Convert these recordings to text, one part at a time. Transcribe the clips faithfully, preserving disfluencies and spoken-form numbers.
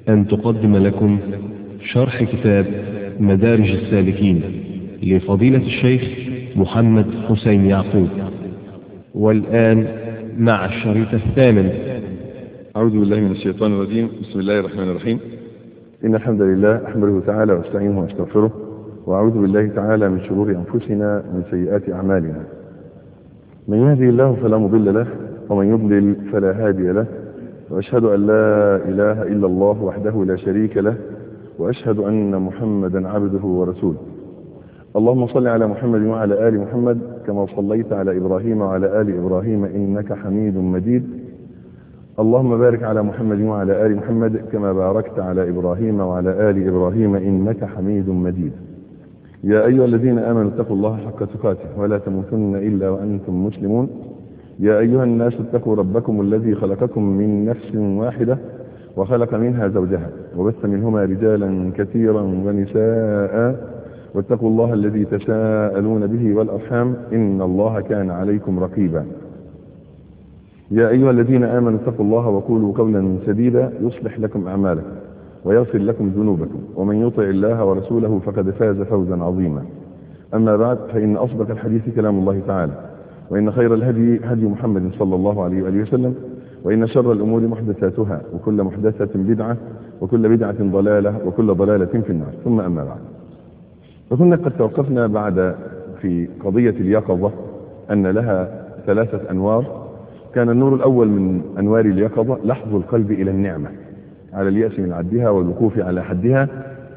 أن تقدم لكم شرح كتاب مدارج السالكين لفضيلة الشيخ محمد حسين يعقوب. والآن مع الشريط الثامن. أعوذ بالله من الشيطان الرجيم. بسم الله الرحمن الرحيم. إن الحمد لله أحمده تعالى واستعينه واستغفره، وأعوذ بالله تعالى من شرور أنفسنا ومن سيئات أعمالنا. من يهدي الله فلا مضل له، ومن يضلل فلا هادي له، وأشهد أن لا إله إلا الله وحده لا شريك له، وأشهد أن محمدا عبده ورسوله. اللهم صل على محمد وعلى آل محمد كما صليت على إبراهيم وعلى آل إبراهيم إنك حميد مجيد. اللهم بارك على محمد وعلى آل محمد كما باركت على إبراهيم وعلى آل إبراهيم إنك حميد مجيد. يا أيها الذين آمنوا اتقوا الله حق تقاته ولا تموتن إلا وأنتم مسلمون. يا أيها الناس اتقوا ربكم الذي خلقكم من نفس واحدة وخلق منها زوجها وبث منهما رجالا كثيرا ونساء، واتقوا الله الذي تساءلون به والأرحام إن الله كان عليكم رقيبا. يا أيها الذين آمنوا اتقوا الله وقولوا قولا سديدا يصلح لكم أعمالكم ويغفر لكم ذنوبكم، ومن يطع الله ورسوله فقد فاز فوزا عظيما. أما بعد، فإن أصدق الحديث كلام الله تعالى، وإن خير الهدي هدي محمد صلى الله عليه وآله وسلم، وإن شر الأمور محدثاتها، وكل محدثة بدعة، وكل بدعة ضلالة، وكل ضلالة في النار. ثم أما بعد، فكنا قد توقفنا بعد في قضية اليقظة أن لها ثلاثة أنوار. كان النور الأول من أنوار اليقظة لحظ القلب إلى النعمة على اليأس من عدها والوقوف على حدها،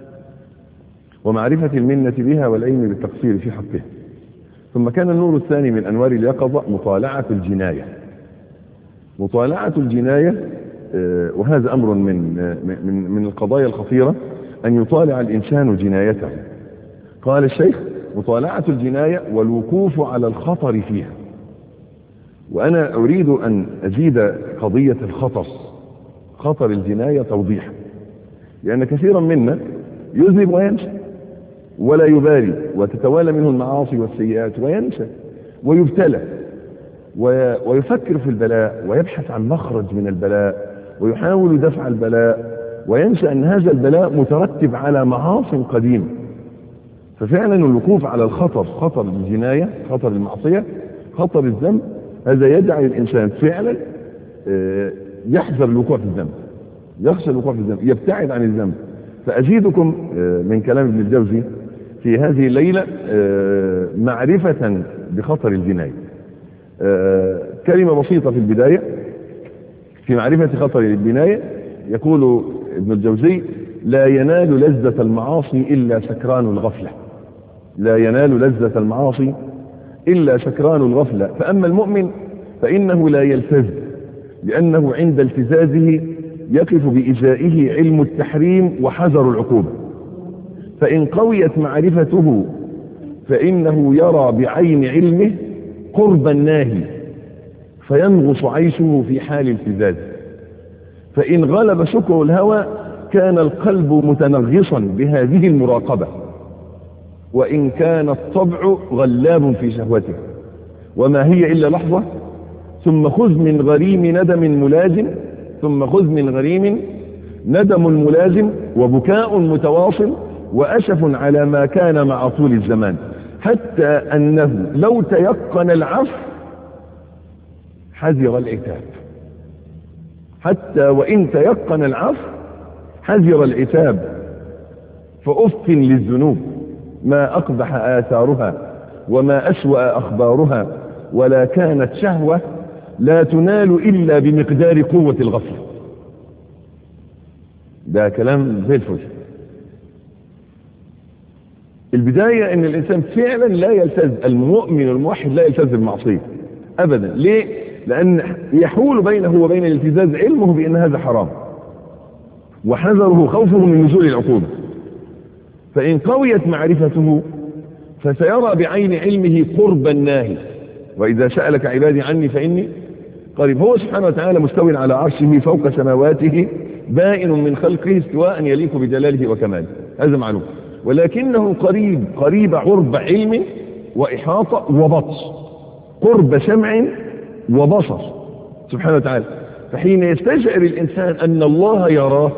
ومعرفة المنة بها والعلم بالتقصير في حقها. ثم كان النور الثاني من أنوار اليقظة مطالعة الجناية. مطالعة الجناية، وهذا أمر من من من القضايا الخطيرة، أن يطالع الإنسان جنايته. قال الشيخ: مطالعة الجناية والوقوف على الخطر فيها. وأنا أريد أن أزيد قضية الخطر، خطر الجناية توضيحا، لأن كثيرا منا يذنب وينسى ولا يبالي، وتتوالى منه المعاصي والسيئات وينسى ويبتلى ويفكر في البلاء ويبحث عن مخرج من البلاء ويحاول دفع البلاء، وينسى أن هذا البلاء مترتب على معاصي قديمة. ففعلا الوقوف على الخطر، خطر الجناية، خطر المعصية، خطر الذنب، هذا يدعي الإنسان فعلا يحذر الوقوع في الذنب، يخشى الوقوع في الذنب، يبتعد عن الذنب. فأزيدكم من كلام ابن الجوزي في هذه الليلة معرفة بخطر الجناية. كلمة بسيطة في البداية في معرفة خطر الجناية. يقول ابن الجوزي: لا ينال لذة المعاصي إلا سكران الغفلة. لا ينال لذة المعاصي إلا سكران الغفلة. فأما المؤمن فإنه لا يلتز، لأنه عند التزازه يقف بإزائه علم التحريم وحذر العقوبة. فإن قويت معرفته فإنه يرى بعين علمه قرب الناهي فينغص عيشه في حال التزازه. فإن غلب سكر الهوى كان القلب متنغصا بهذه المراقبة، وإن كان الطبع غلاب في شهوته. وما هي إلا لحظة، ثم خذ من غريم ندم ملازم ثم خذ من غريم ندم ملازم وبكاء متواصل وأسف على ما كان مع طول الزمان، حتى أنه لو تيقن العفو حذر العتاب. حتى وإن تيقن العفو حذر العتاب. فأف للذنوب ما أقبح آثارها وما أسوأ أخبارها، ولا كانت شهوة لا تنال إلا بمقدار قوة الغفلة. ده كلام زي الفل. البداية ان الانسان فعلا لا يلتزم، المؤمن الموحد لا يلتزم بالمعصية ابدا. ليه؟ لان يحول بينه وبين الالتزاز علمه بان هذا حرام، وحذره خوفه من نزول العقوبة. فان قويت معرفته فسيرى بعين علمه قرب الناهي. واذا سألك عبادي عني فاني قريب. هو سبحانه وتعالى مستوٍ على عرشه فوق سماواته، بائن من خلقه استواء يليق بجلاله وكماله، هذا معلوم. ولكنه قريب، قريب قرب علم وإحاطة وبطش، قرب سمع وبصر سبحانه وتعالى. فحين يستشعر الإنسان أن الله يراه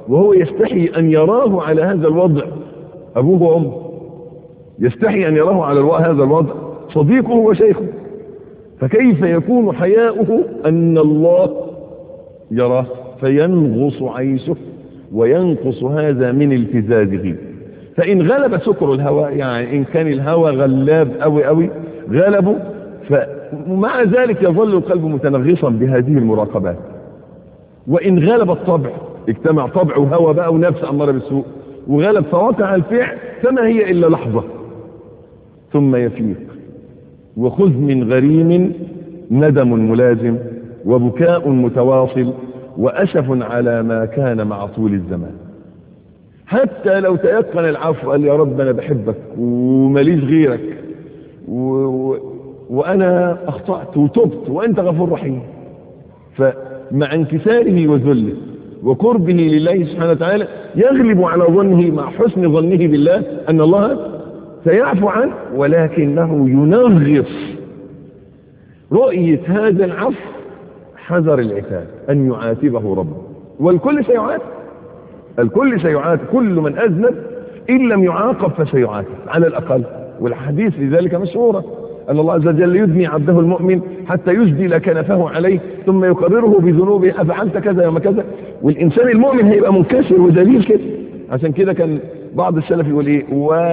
وهو يستحي أن يراه على هذا الوضع أبوه وأمه، يستحي أن يراه على هذا الوضع صديقه وشيخه، فكيف يكون حياؤه أن الله يراه فينغص عيشه وينقص هذا من التزازه. فإن غلب سكر الهوى، يعني إن كان الهوى غلاب أوي أوي غلبه، فمع ذلك يظل القلب متنغصا بهذه المراقبات. وإن غلب الطبع، اجتمع طبع وهوى بقى ونفس أمارة بالسوء وغلب فوقع الفعل، فما هي إلا لحظة ثم يفيق. وخذ من غريم ندم ملازم وبكاء متواصل وأسف على ما كان مع طول الزمان. حتى لو تيقن العفو، قال يا رب أنا بحبك ومليش غيرك و... و... وأنا أخطأت وتبت وأنت غفور رحيم، فمع انكساره وذله وقربه لله سبحانه وتعالى يغلب على ظنه مع حسن ظنه بالله أن الله سيعفو عنه، ولكنه ينغص رؤية هذا العفو حذر العتاب أن يعاتبه ربه. والكل سيعاتب، الكل سيعاتب، كل من أذنب إن لم يعاقب فسيعاتب على الأقل. والحديث لذلك مشهورة أن الله عز وجل يدني عبده المؤمن حتى يسدل كنفه عليه ثم يقرره بذنوبه، أفعلت كذا يوم كذا. والإنسان المؤمن هيبقى منكسر وذليل كده. عشان كده كان بعض السلف يقول إيه؟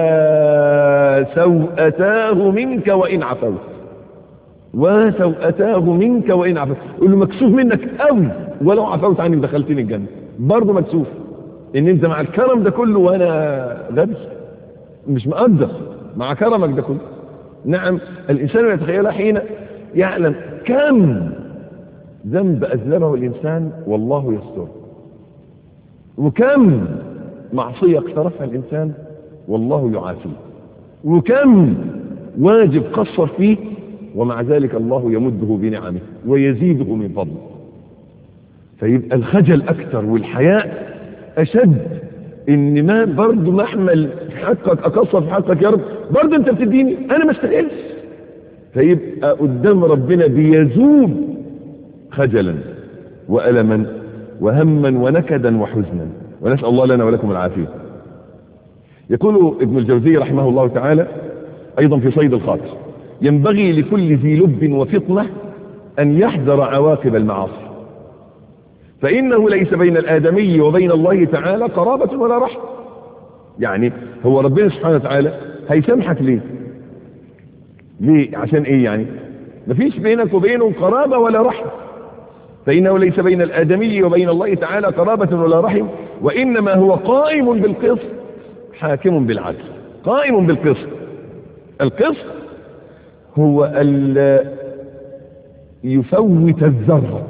وسوءتاه منك وإن عفوت، وسوءتاه منك وإن عفوت. يقول له مكسوف منك قوي، ولو عفوت عني دخلتني الجنة، برضه مكسوف ان انت مع الكرم ده كله وانا غبي مش مقدر مع كرمك ده كله. نعم، الانسان يتخيل حين يعلم كم ذنب اذنبه الانسان والله يستر، وكم معصية اقترفها الانسان والله يعافيه، وكم واجب قصر فيه ومع ذلك الله يمده بنعمه ويزيده من فضله. فيبقى الخجل اكتر والحياء اشد. ان ما برضه محمل حقك اقصر في حقك يا رب، برضه انت بتديني انا ما استاهلش. فيبقى قدام ربنا بيذوب خجلا والما وهما ونكدا وحزنا، ونسال الله لنا ولكم العافيه. يقول ابن الجوزي رحمه الله تعالى ايضا في صيد الخاطر: ينبغي لكل ذي لب وفطنه ان يحذر عواقب المعاصي، فإنه ليس بين الآدمي وبين الله تعالى قرابة ولا رحم. يعني هو ربنا سبحانه وتعالى هيسامحك ليه؟ ليه؟ عشان ايه يعني؟ مفيش بينك وبينه قرابة ولا رحم. فإنه ليس بين الآدمي وبين الله تعالى قرابة ولا رحم، وإنما هو قائم بالقسط حاكم بالعدل. قائم بالقسط، القسط هو ال يفوت الذرة،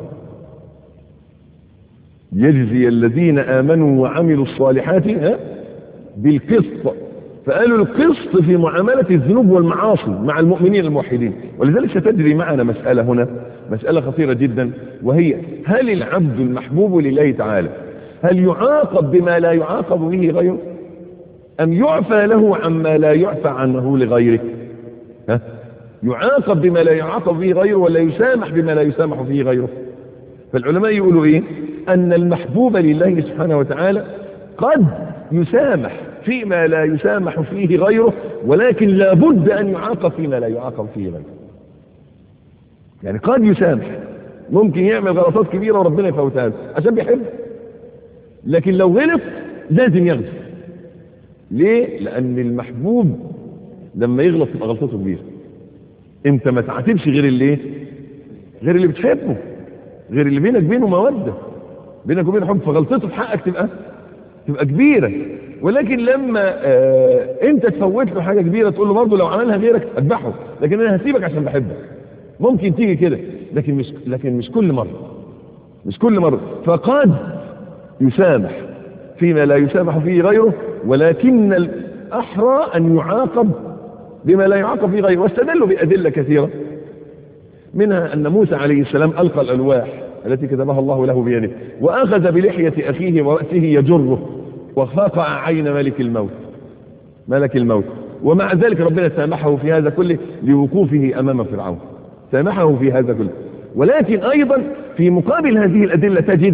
يجزي الذين آمنوا وعملوا الصالحات بالقسط. فقالوا القسط في معاملة الذنوب والمعاصي مع المؤمنين الموحدين. ولذلك ستجري معنا مسألة هنا، مسألة خطيرة جدا، وهي: هل العبد المحبوب لله تعالى هل يعاقب بما لا يعاقب به غيره، أم يعفى له عما لا يعفى عنه لغيره؟ ها؟ يعاقب بما لا يعاقب به غيره ولا يسامح بما لا يسامح فيه غيره؟ فالعلماء يقولوا ايه؟ ان المحبوب لله سبحانه وتعالى قد يسامح فيما لا يسامح فيه غيره، ولكن لا بد ان يعاقب فيما لا يعاقب فيه غيره. يعني قد يسامح، ممكن يعمل غلطات كبيرة وربنا يفوتها له عشان بيحبه، لكن لو غلط لازم يغلط. ليه؟ لان المحبوب لما يغلط تبقى غلطته كبيرة. انت ما تعاتبش غير اللي غير اللي بتحبه، غير اللي بينك بينه مودة، بينك وبينه حب، فغلطته في حقك تبقى تبقى كبيرة. ولكن لما آه انت تفوت له حاجة كبيرة تقول له برضه لو عملها غيرك اذبحه، لكن انا هسيبك عشان بحبك. ممكن تيجي كده، لكن مش لكن مش كل مرة، مش كل مرة. فقد يسامح فيما لا يسامح فيه غيره، ولكن الأحرى أن يعاقب بما لا يعاقب فيه غيره. واستدلوا بأدلة كثيرة، منها أن موسى عليه السلام ألقى الألواح التي كتبها الله له بيده، وأخذ بلحية أخيه ورأسه يجره، وفقع عين ملك الموت ملك الموت ومع ذلك ربنا سامحه في هذا كله لوقوفه أمام فرعون، سامحه في هذا كله. ولكن أيضا في مقابل هذه الأدلة تجد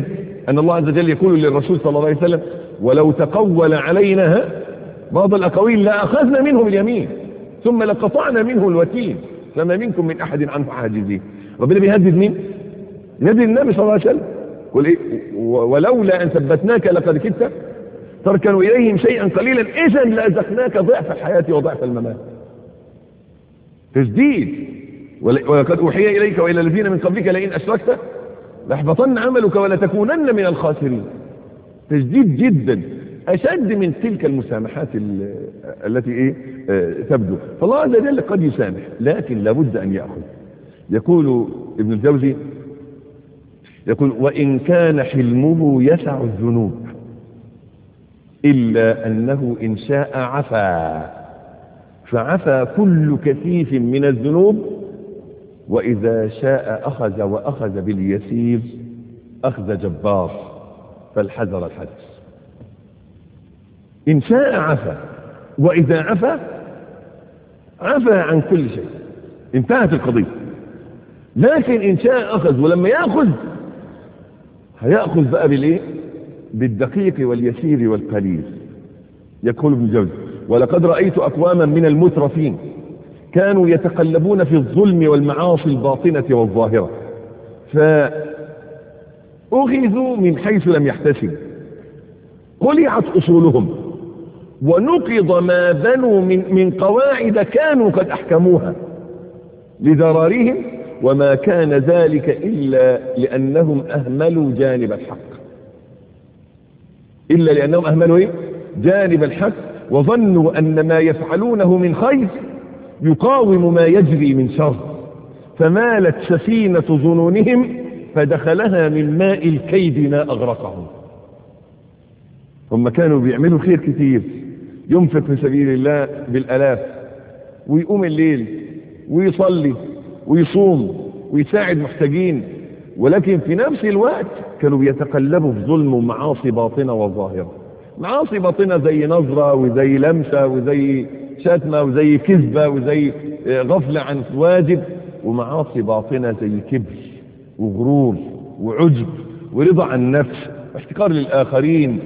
أن الله عز وجل يقول للرسول صلى الله عليه وسلم ولو تقول علينا بعض الأقاويل لأخذنا منه باليمين ثم لقطعنا منه الوتين فما منكم من أحد عنه حاجزين. ربنا بيهدد مين؟ يهدد النبي صلى الله عليه وسلم. قل إيه؟ ولولا أن ثبتناك لقد كدت تركن إليهم شيئا قليلا إذا لأذقناك ضعف الحياة وضعف الممات. تجديد. ولقد أوحي إليك وإلى الذين من قبلك لئن أشركت ليحبطن عملك ولتكونن من الخاسرين. تجديد جدا أشد من تلك المسامحات التي إيه تبدو. فالله عز وجل قد يسامح لكن لابد أن يأخذ. يقول ابن الجوزي يقول وإن كان حلمه يسع الذنوب إلا أنه إن شاء عفا فعفى كل كثيف من الذنوب وإذا شاء أخذ وأخذ باليسير أخذ جبار فالحذر الحذر. إن شاء عفا وإذا عفا عفا عن كل شيء انتهت القضية. لكن إن شاء أخذ ولما يأخذ هيأخذ بقى بالإيه؟ بالدقيق واليسير والقليل. يقول ابن جوزي ولقد رأيت أقواما من المترفين كانوا يتقلبون في الظلم والمعاصي الباطنة والظاهرة فأخذوا من حيث لم يحتسبوا قلعت أصولهم ونقض ما بنوا من, من قواعد كانوا قد أحكموها لضرارهم وما كان ذلك إلا لأنهم أهملوا جانب الحق إلا لأنهم أهملوا إيه؟ جانب الحق وظنوا أن ما يفعلونه من خير يقاوم ما يجري من شر فمالت سفينة ظنونهم فدخلها من ماء الكيد ما أغرقهم. هم كانوا بيعملوا خير كتير ينفق في سبيل الله بالألاف ويقوم الليل ويصلي ويصوم ويساعد محتاجين ولكن في نفس الوقت كانوا بيتقلبوا في ظلم ومعاصي باطنة وظاهرة. معاصي باطنة زي نظرة وزي لمسة وزي شتمة وزي كذبة وزي غفلة عن واجب ومعاصي باطنة زي كبر وغرور وعجب ورضا عن النفس واحتقار للآخرين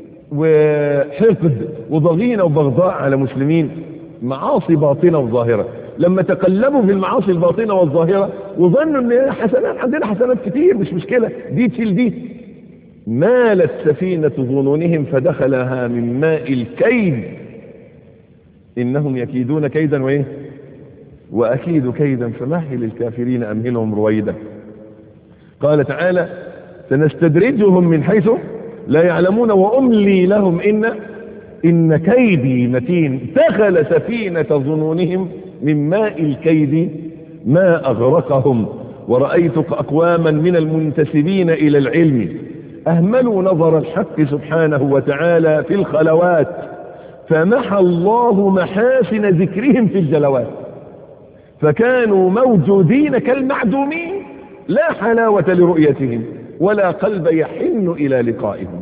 وحقد وضغينة وبغضاء على مسلمين. معاصي باطنة وظاهرة. لما تقلبوا في المعاصي الباطنة والظاهرة وظنوا ان حسنات عندنا حسنات كتير مش مشكلة دي تشيل دي مالت سفينة ظنونهم فدخلها من ماء الكيد إنهم يكيدون كيدا وإيه وأكيد كيدا فمهل الكافرين أمهلهم رويدا. قال تعالى سنستدرجهم من حيث لا يعلمون وأملي لهم إن إن كيدي متين. دخل سفينة ظنونهم من ماء الكيد ما أغرقهم. ورأيت أقواما من المنتسبين إلى العلم أهملوا نظر الحق سبحانه وتعالى في الخلوات فمحى الله محاسن ذكرهم في الجلوات فكانوا موجودين كالمعدومين لا حلاوة لرؤيتهم ولا قلب يحن إلى لقائهم.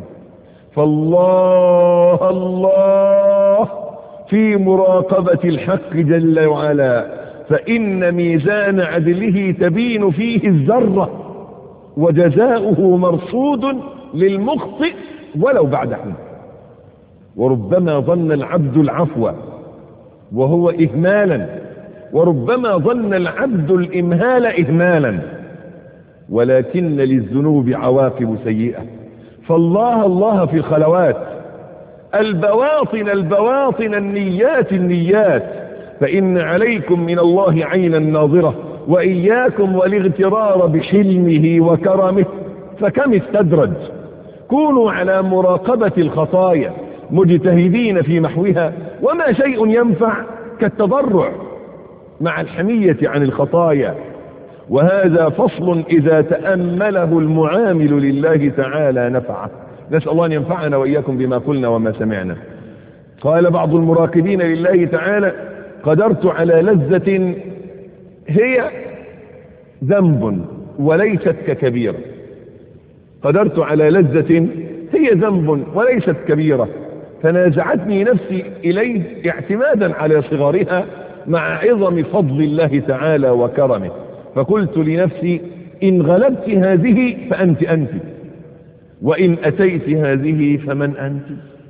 فالله الله في مراقبة الحق جل وعلا فإن ميزان عدله تبين فيه الذرة وجزاؤه مرصود للمخطئ ولو بعد حين. وربما ظن العبد العفو وهو إهمالا وربما ظن العبد الإمهال إهمالا ولكن للذنوب عواقب سيئة. فالله الله في الخلوات البواطن البواطن النيات النيات فإن عليكم من الله عينا ناظرة وإياكم والاغترار بحلمه وكرمه فكم استدرج. كونوا على مراقبة الخطايا مجتهدين في محوها وما شيء ينفع كالتضرع مع الحمية عن الخطايا. وهذا فصل إذا تأمله المعامل لله تعالى نفعه. نسأل الله أن ينفعنا وإياكم بما قلنا وما سمعنا. قال بعض المراقبين لله تعالى قدرت على لذة هي ذنب وليست ككبيرة. قدرت على لذة هي ذنب وليست كبيرة فنازعتني نفسي إليه اعتمادا على صغارها مع عظم فضل الله تعالى وكرمه فقلت لنفسي إن غلبت هذه فأنت أنت وإن أتيت هذه فمن أنت.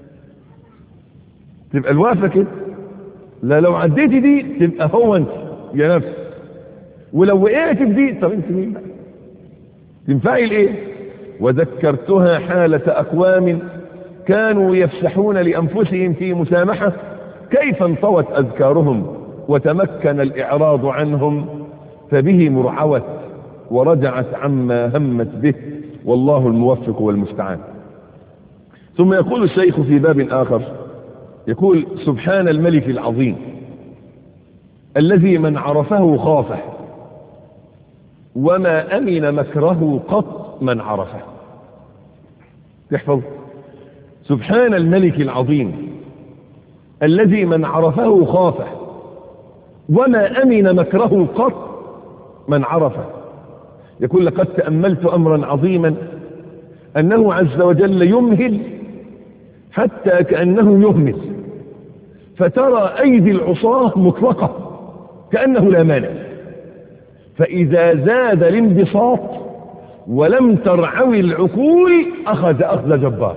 تبقى الوقفة كده، لا لو عديتي دي تبقى هو أنت يا نفس، ولو وقعت في دي طب أنت مين بقى؟ تنفعي لإيه؟ وذكرتها حالة أقوام كانوا يفسحون لأنفسهم في مسامحة، كيف انطوت أذكارهم وتمكن الإعراض عنهم، فبه مرعوت ورجعت عما همت به، والله الموفق والمستعان. ثم يقول الشيخ في باب آخر، يقول: سبحان الملك العظيم الذي من عرفه خافه، وما أمن مكره قط من عرفه. تحفظ: سبحان الملك العظيم الذي من عرفه خافه، وما أمن مكره قط من عرفه. يقول: لقد تأملت أمرا عظيما، أنه عز وجل يمهل حتى كأنه يهمل، فترى أيدي العصاة مطلقة كأنه لا مانع، فإذا زاد الانبساط ولم ترعوي العقول أخذ أخذ جبار.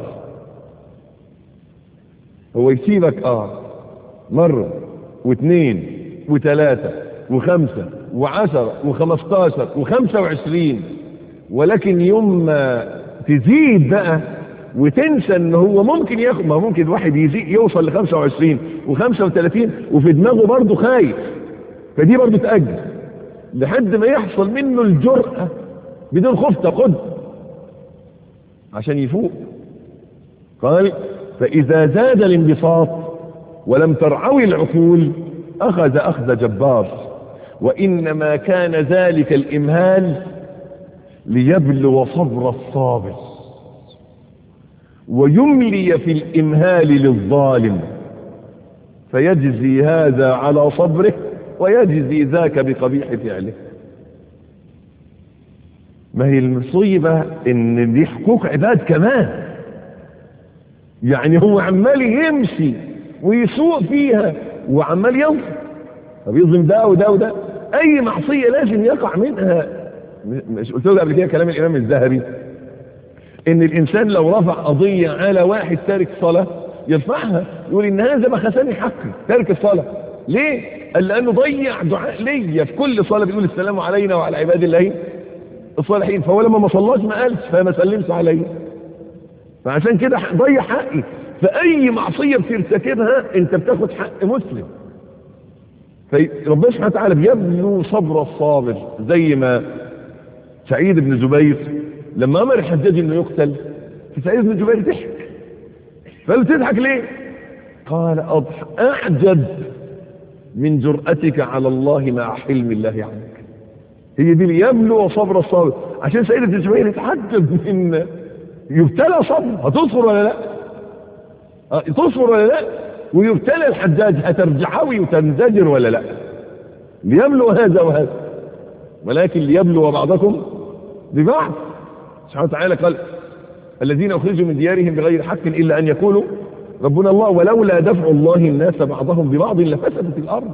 هو يسيبك آه مرة واثنين وثلاثة وخمسة وعشرة وخمستاشر وخمسة وعشرين، ولكن يوم ما تزيد بقى وتنسى ان هو ممكن ياخد، ما ممكن واحد يزيد يوصل لخمسة وعشرين وخمسة وثلاثين وفي دماغه برضه خايف، فدي برضه تأجل لحد ما يحصل منه الجرأة بدون خوف تاخد عشان يفوق. قال: فإذا زاد الانبساط ولم ترعوي العقول أخذ أخذ جبار، وإنما كان ذلك الإمهال ليبلو صبر الصابر، ويملي في الإمهال للظالم، فيجزي هذا على صبره ويجزي ذاك بقبيح فعله. ما هي المصيبة ان دي حقوق عباد كمان، يعني هو عمال يمشي ويسوق فيها وعمال يظلم، طب يظلم ده وده وده، اي معصية لازم يقع منها. مش قلت له قبل كده كلام الامام الذهبي ان الانسان لو رفع قضية على واحد تارك صلاة يرفعها يقول ان هذا بخسني حقي تارك الصلاة. ليه؟ قال لانه ضيع دعاء ليا في كل صلاة بيقول السلام علينا وعلى عباد الله الصالحين، فهو لما ما صلاش ما قالش فما سلمش عليه، فعشان كده ضيع حقي. فاي معصية بترتكبها انت بتاخد حق مسلم. فربنا سبحانه وتعالى بيبلو صبر الصابر، زي ما سعيد بن جبير لما امر الحجاج انه يقتل، سعيد بن جبير ضحك، فقال له: تضحك ليه؟ قال: اضحك اعجب من جرأتك على الله مع حلم الله عنك. هي دي اللي يبلو صبر الصابر، عشان سعيد بن جبير يتعجب من يبتلى صبر، هتصبر ولا لا؟ تصبر ولا لا؟ ويبتلى الحجاج، هترجعوي وتنزجر ولا لا؟ ليبلو هذا وهذا، ولكن ليبلو بعضكم ببعض. سبحانه وتعالى قال: الذين أخرجوا من ديارهم بغير حق إلا أن يقولوا ربنا الله ولولا دفع الله الناس بعضهم ببعض لفسدت الأرض.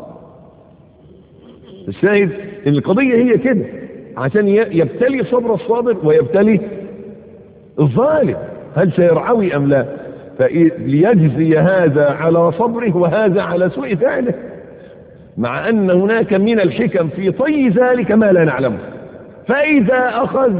الشاهد ان القضية هي كده، عشان يبتلي صبر الصابر ويبتلي الظالم هل سيرعوي أم لا، فليجزي هذا على صبره وهذا على سوء فعله، مع أن هناك من الحكم في طي ذلك ما لا نعلمه. فإذا أخذ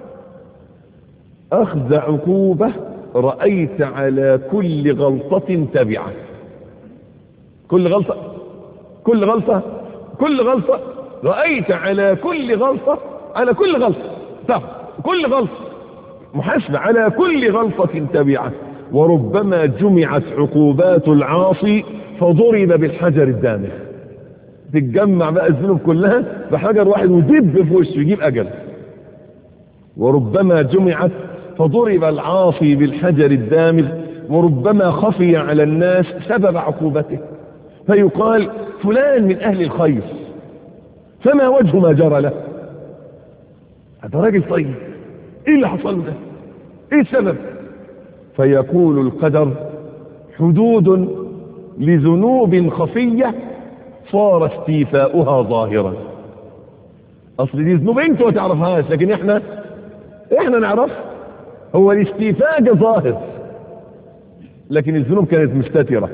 أخذ عقوبة رأيت على كل غلطة تبعة، كل غلطة كل غلطة كل غلطة رأيت على كل غلطة على كل غلطة طب كل غلطة محاسبة على كل غلطة تبعة. وربما جمعت عقوبات العاصي فضرب بالحجر الدامغ، تتجمع بقى الذنوب كلها بحجر واحد ودب في وشه يجيب أجل. وربما جمعت فضرب العاصي بالحجر الدامغ، وربما خفي على الناس سبب عقوبته، فيقال فلان من أهل الخير فما وجه ما جرى له، هذا راجل طيب، ايه اللي حصل له ده، ايه السبب؟ فيقول القدر حدود لذنوب خفية صار استيفاؤها ظاهرا. اصل دي ذنوب انت ما تعرفهاش، لكن احنا احنا نعرف. هو الاستيفاء ظاهر لكن الذنوب كانت مستترة.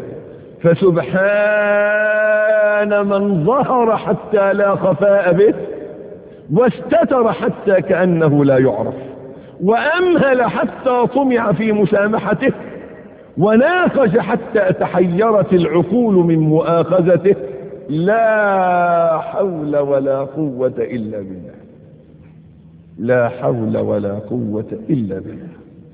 فسبحان من ظهر حتى لا خفاء به واستتر حتى كأنه لا يعرف وأمهل حتى طمع في مسامحته وناقش حتى تحيرت العقول من مؤاخذته. لا حول ولا قوة إلا بالله. لا حول ولا قوة إلا بالله.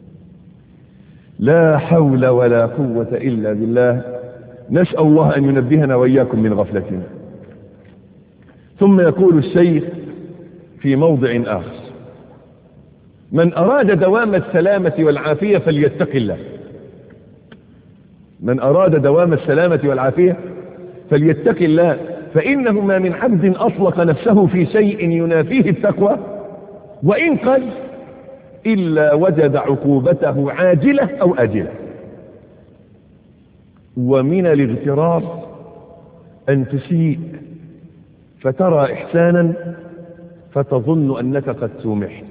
لا حول ولا قوة إلا بالله. نسأل الله أن ينبهنا وإياكم من غفلتنا. ثم يقول الشيخ في موضع آخر: من أراد دوام السلامة والعافية فليتق الله. من أراد دوام السلامة والعافية فليتق الله، فإنه ما من عبد أطلق نفسه في شيء ينافيه التقوى وإن قل إلا وجد عقوبته عاجلة أو آجلة. ومن الاغترار أن تسيء فترى إحسانا فتظن أنك قد سومحت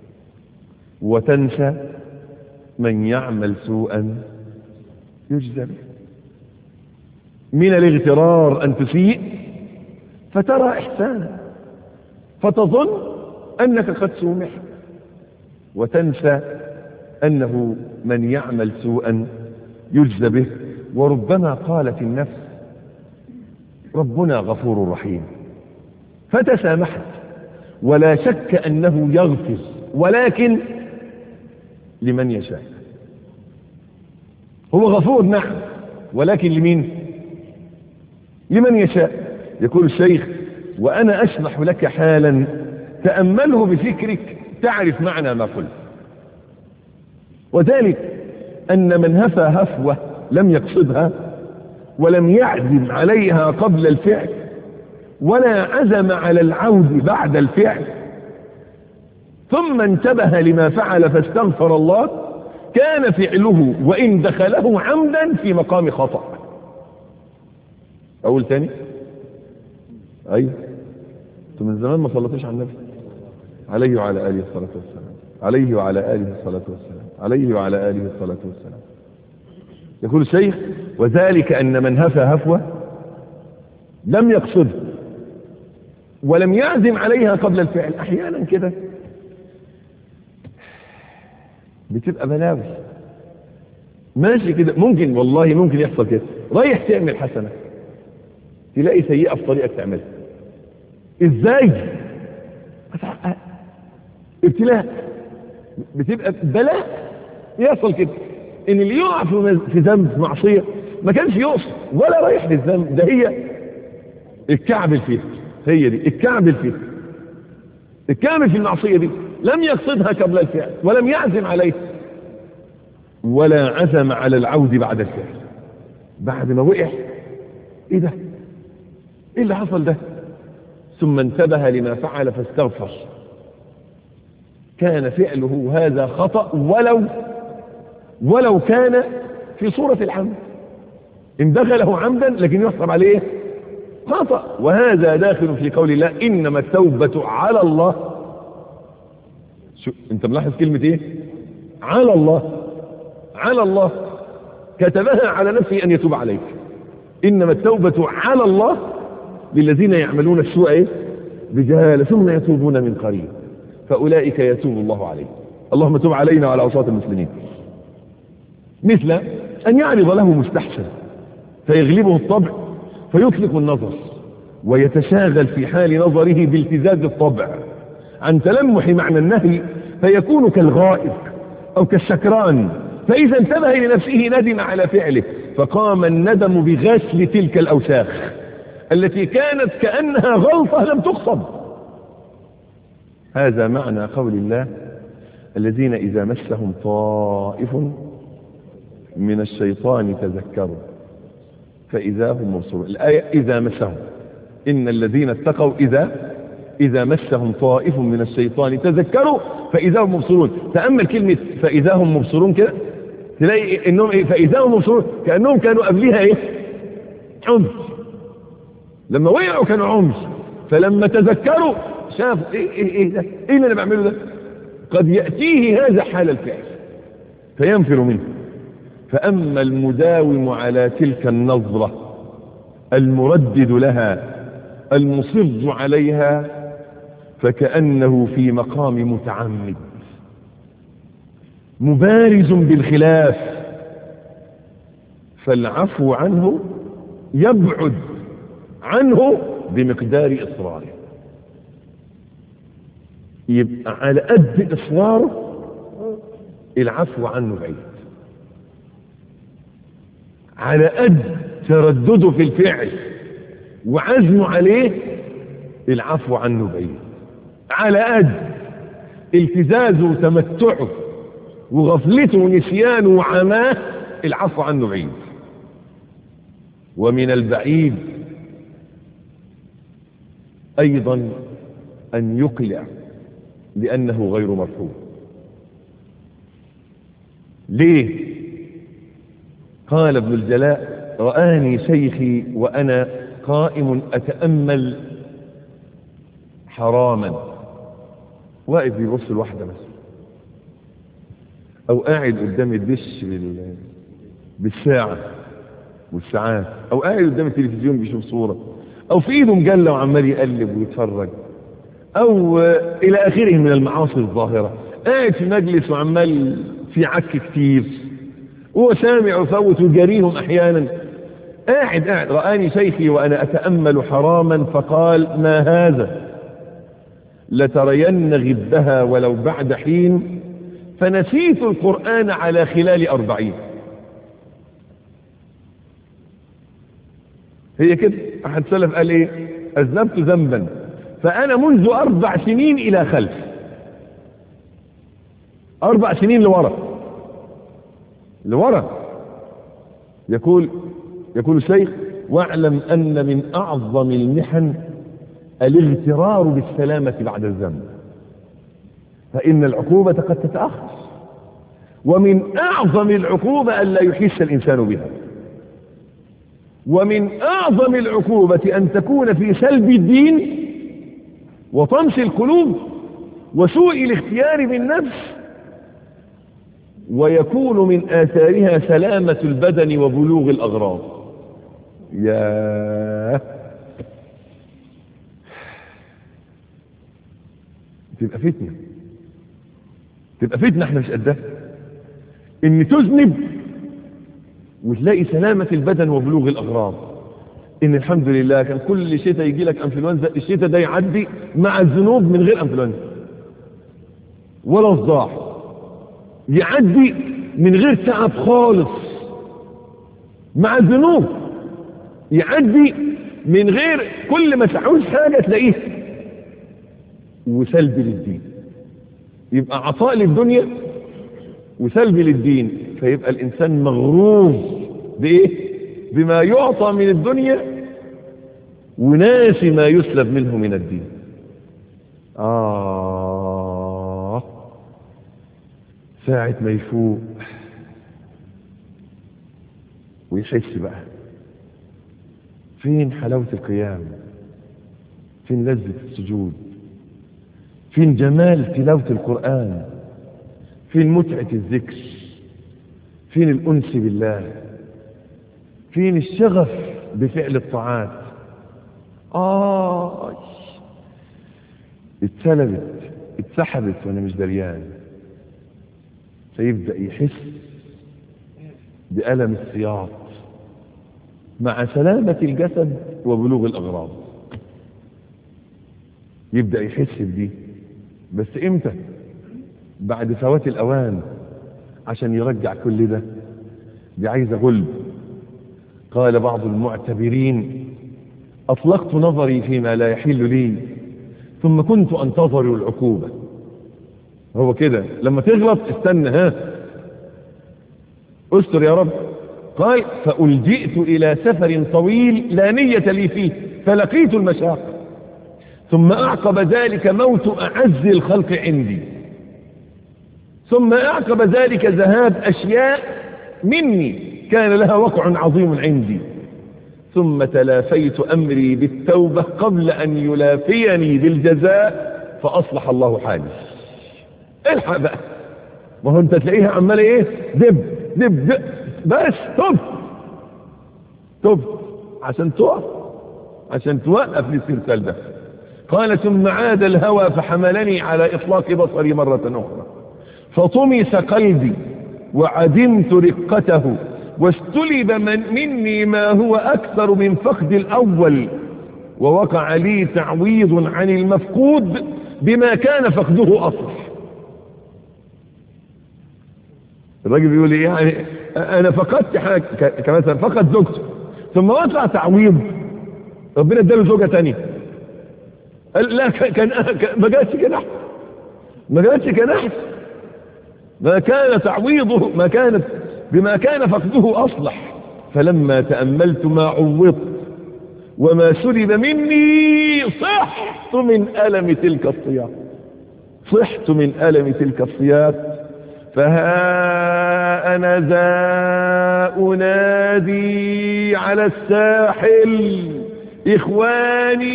وتنسى من يعمل سوءا يجزى به. من الاغترار أن تسيء فترى إحسانا فتظن أنك قد سومحت وتنسى أنه من يعمل سوءا يجزى به. وربما قالت النفس: ربنا غفور رحيم، فتسامحت، ولا شك أنه يغفر ولكن لمن يشاء. هو غفور نعم، ولكن لمين؟ لمن يشاء. يقول الشيخ: وأنا أشرح لك حالا تأمله بفكرك تعرف معنى ما قلت. وذلك أن من هفى هفوة لم يقصدها ولم يعزم عليها قبل الفعل ولا عزم على العود بعد الفعل ثم انتبه لما فعل فاستغفر الله، كان فعله وإن دخله عمدا في مقام خطأ. أقول تاني؟ أيوه، أنتم من زمان ما صلتوش على النبي عليه وعلى آله الصلاة والسلام، عليه وعلى آله الصلاة والسلام، عليه وعلى آله الصلاة والسلام. يقول الشيخ: وذلك أن من هفى هفوة لم يقصده ولم يعزم عليها قبل الفعل. أحيانا كده بتبقى بلاوي ماشي كده، ممكن والله ممكن يحصل كده، رايح تعمل حسنة تلاقي سيئة في طريقك تعملها. ازاي؟ ابتلاء، بتبقى بلاء يحصل كده. ان اللي يقع في ذنب معصية ما كانش يقصد ولا رايح للذنب، ده هي الكعبل فيها، هي دي الكعبل فيها، الكعبل في المعصية دي لم يقصدها قبل الفعل ولم يعزم عليه ولا عزم على العود بعد الفعل. بعد ما وقع ايه ده؟ ايه اللي حصل ده؟ ثم انتبه لما فعل فاستغفر، كان فعله هذا خطأ ولو ولو كان في صورة العمد، ان دخله عمدا لكن يحسب عليه خطأ. وهذا داخل في قول الله: انما التوبة على الله. شو انت ملاحظ كلمة ايه؟ على الله، على الله، كتبها على نفسه ان يتوب عليك. انما التوبة على الله للذين يعملون السوء ايه؟ بجهالة ثم يتوبون من قريب فاولئك يتوب الله عليهم. اللهم تب علينا وعلى عصاة المسلمين. مثل ان يعرض له مستحسن فيغلبه الطبع فيطلق النظر ويتشاغل في حال نظره بالتزاز الطبع عن تلمح معنى النهي فيكون كالغائب او كالسكران، فاذا انتبه لنفسه ندم على فعله فقام الندم بغسل تلك الاوساخ التي كانت كأنها غلطة لم تقصد. هذا معنى قول الله: الذين إذا مسهم طائف من الشيطان تذكروا فإذا هم مبصرون. الآية إذا مسهم، إن الذين اتقوا إذا إذا مسهم طائف من الشيطان تذكروا فإذا هم مبصرون. تأمل كلمة فإذا هم مبصرون كده تلاقي إنهم إيه؟ فإذا هم مبصرون كأنهم كانوا قبلها إيه؟ عمي. لما وقعوا كانوا عمي، فلما تذكروا شافوا إيه إيه إيه ده؟ إيه اللي أنا بعمله ده؟ قد يأتيه هذا حال الفعل فينفر منه. فأما المداوم على تلك النظرة المردد لها المصر عليها فكأنه في مقام متعمد مبارز بالخلاف، فالعفو عنه يبعد عنه بمقدار إصراره. يبقى على قد إصراره العفو عنه بعيد، على قد تردده في الفعل وعزمه عليه العفو عنه بعيد، على قد التزازه وتمتعه وغفلته ونسيانه وعماه العفو عنه بعيد. ومن البعيد أيضا أن يقلع لأنه غير مرفوض. ليه؟ قال ابن الجلاء: رآني شيخي وأنا قائم أتأمل حراما، واقف بيبص الواحدة بس، أو قاعد قدام الدش بالساعة والساعات، أو قاعد قدام التلفزيون بيشوف صورة، أو في إيده مجلة وعمال يقلب ويتفرج، أو إلى آخره من المعاصي الظاهرة. قاعد في مجلس وعمال في عك كتير، هو سامع وفوت وجاريهم أحيانا. قاعد قاعد رآني شيخي وأنا أتأمل حراما فقال: ما هذا؟ لترين غبها ولو بعد حين، فنسيت القرآن على خلال أربعين. هي كده. أحد سلف قال إيه؟ أذنبت ذنبا فأنا منذ أربع سنين إلى خلف، أربع سنين لورا لورا. يقول يقول الشيخ: واعلم أن من أعظم المحن الاغترار بالسلامة بعد الذنب، فإن العقوبة قد تتأخر، ومن أعظم العقوبة أن لا يحس الإنسان بها، ومن أعظم العقوبة أن تكون في سلب الدين وطمس القلوب وسوء الاختيار بالنفس، ويكون من آثارها سلامة البدن وبلوغ الأغراض. يا تبقى فتنة، تبقى فتنة احنا مش قدها، ان تذنب وتلاقي سلامة البدن وبلوغ الأغراض. ان الحمد لله كان كل شتاء يجي لك انفلونزا، الشتاء ده يعدي مع الذنوب من غير انفلونزا ولا صداع، يعدي من غير تعب خالص. مع الذنوب يعدي من غير، كل ما تعوز حاجة تلاقيه. وسلب للدين، يبقى عطاء للدنيا وسلب للدين، فيبقى الإنسان مغرور بإيه؟ بما يعطى من الدنيا وناسي ما يسلب منه من الدين. آه ساعة ما يفوق ويحس بقى فين حلاوة القيام، فين لذة السجود، فين جمال تلاوة القرآن، فين متعة الذكر، فين الأنس بالله، فين الشغف بفعل الطاعات. آه اتسلبت اتسحبت وانا مش دريان، فيبدأ يحس بألم السياط مع سلامة الجسد وبلوغ الأغراض. يبدأ يحس بدي، بس امتى؟ بعد فوات الأوان. عشان يرجع كل ده دي عايزة غلب. قال بعض المعتبرين: أطلقت نظري فيما لا يحل لي ثم كنت أنتظر العقوبة. هو كده لما تغلط استنى، ها استر يا رب. قال: فألجئت إلى سفر طويل لا نية لي فيه فلقيت المشاق، ثم أعقب ذلك موت أعز الخلق عندي، ثم أعقب ذلك ذهاب أشياء مني كان لها وقع عظيم عندي، ثم تلافيت أمري بالتوبة قبل أن يلافيني بالجزاء فأصلح الله حالي. الحق بقى، ما هو انت تلاقيها عماله ايه دب دب دب بس تب تب عشان تقف عشان توقف الاسترسال ده. قال ثم عاد الهوى فحملني على اطلاق بصري مرة اخرى فطمس قلبي وعدمت رقته واستلب من مني ما هو اكثر من فقد الاول ووقع لي تعويض عن المفقود بما كان فقده اصلح. الراجل بيقول ايه يعني انا فقدت حاجه كمثلا فقد زوجته ثم وقع تعويض ربنا اداله زوجه ثانيه قال لا كان ما جاتش كده ما جاتش كده ما كان تعويضه ما كانت بما كان فقده اصلح. فلما تأملت ما عوضت وما سلب مني صحت من ألم تلك الصياط صحت من ألم تلك الصياط فها أنا ذا أنادي على الساحل إخواني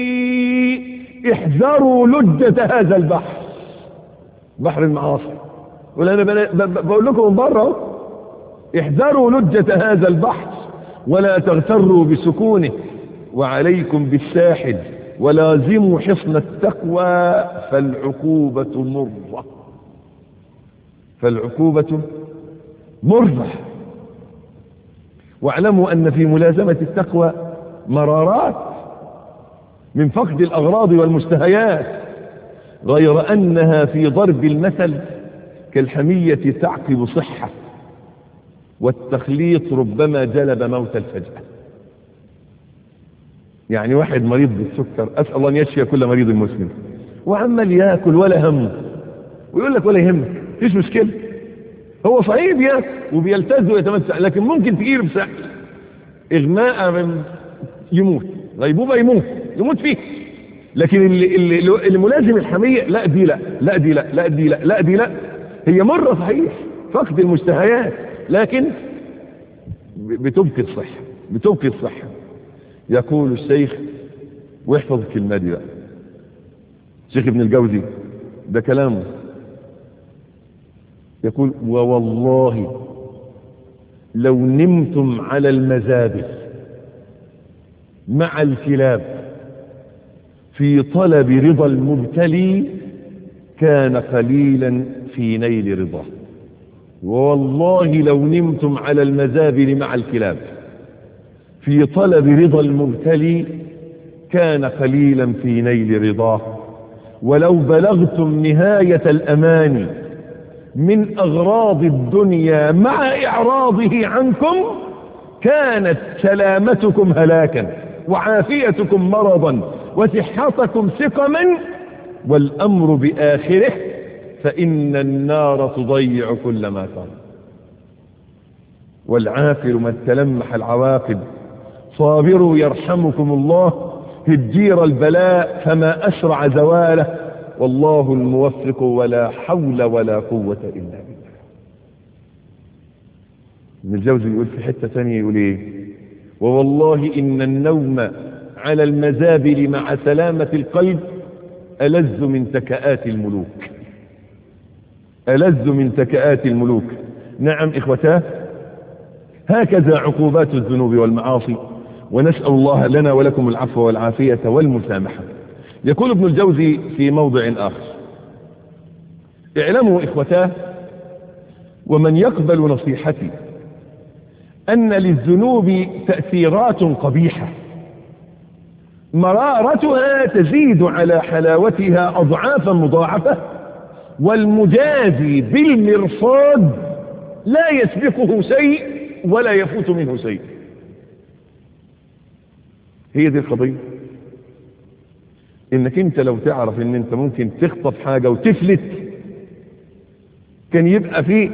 احذروا لجة هذا البحر بحر المعاصي. ولا أنا بقول لكم من بره احذروا لجة هذا البحر ولا تغتروا بسكونه وعليكم بالساحل ولازموا حصن التقوى فالعقوبة مرة فالعقوبة مرة. واعلموا أن في ملازمة التقوى مرارات من فقد الأغراض والمشتهيات غير أنها في ضرب المثل كالحمية تعقب صحة والتخليط ربما جلب موت الفجأة. يعني واحد مريض بالسكر أسأل الله أن يشفي كل مريض مسلم وعمال ياكل ولا همه ويقول لك ولا يهمك فيش مشكلة هو صحيح بياكل وبيلتز ويتمتع لكن ممكن تجيله بسهل إغماء من يموت غيبوبة يموت يموت فيه. لكن اللي, اللي, اللي ملازم الحمية لا دي لا لا دي لا لا دي لا لا دي لا هي مرة صحيح فقد المشتهيات لكن بتبقي الصحة بتبقي الصحة. يقول الشيخ واحفظ الكلمة دي بقى الشيخ ابن الجوزي ده كلامه يقول ووالله لو نمتم على المزابل مع الكلاب في طلب رضا المبتلي كان قليلا في نيل رضاه. والله لو نمتم على المزابل مع الكلاب في طلب رضا المبتلي كان قليلا في نيل رضاه. ولو بلغتم نهاية الأماني من أغراض الدنيا مع إعراضه عنكم كانت سلامتكم هلاكا وعافيتكم مرضا وصحتكم سقما والأمر بآخره فإن النار تضيع كل ما كان. والعافر من تلمح العواقب صابروا يرحمكم الله هجير البلاء فما أسرع زواله والله الموفق ولا حول ولا قوة إلا بالله. ابن الجوزي يقول في حتة ثانية يقول ايه ووالله إن النوم على المزابل مع سلامة القلب ألذ من تكآت الملوك ألذ من تكآت الملوك. نعم إخوتاه هكذا عقوبات الذنوب والمعاصي ونسأل الله لنا ولكم العفو والعافية والمسامحة. يقول ابن الجوزي في موضع آخر اعلموا إخوتاه ومن يقبل نصيحتي أن للذنوب تأثيرات قبيحة مرارتها تزيد على حلاوتها أضعافا مضاعفة والمجازي بالمرصاد لا يسبقه شيء ولا يفوت منه شيء. هي دي القضية انك انت لو تعرف ان انت ممكن تخطف حاجة وتفلت كان يبقى فيه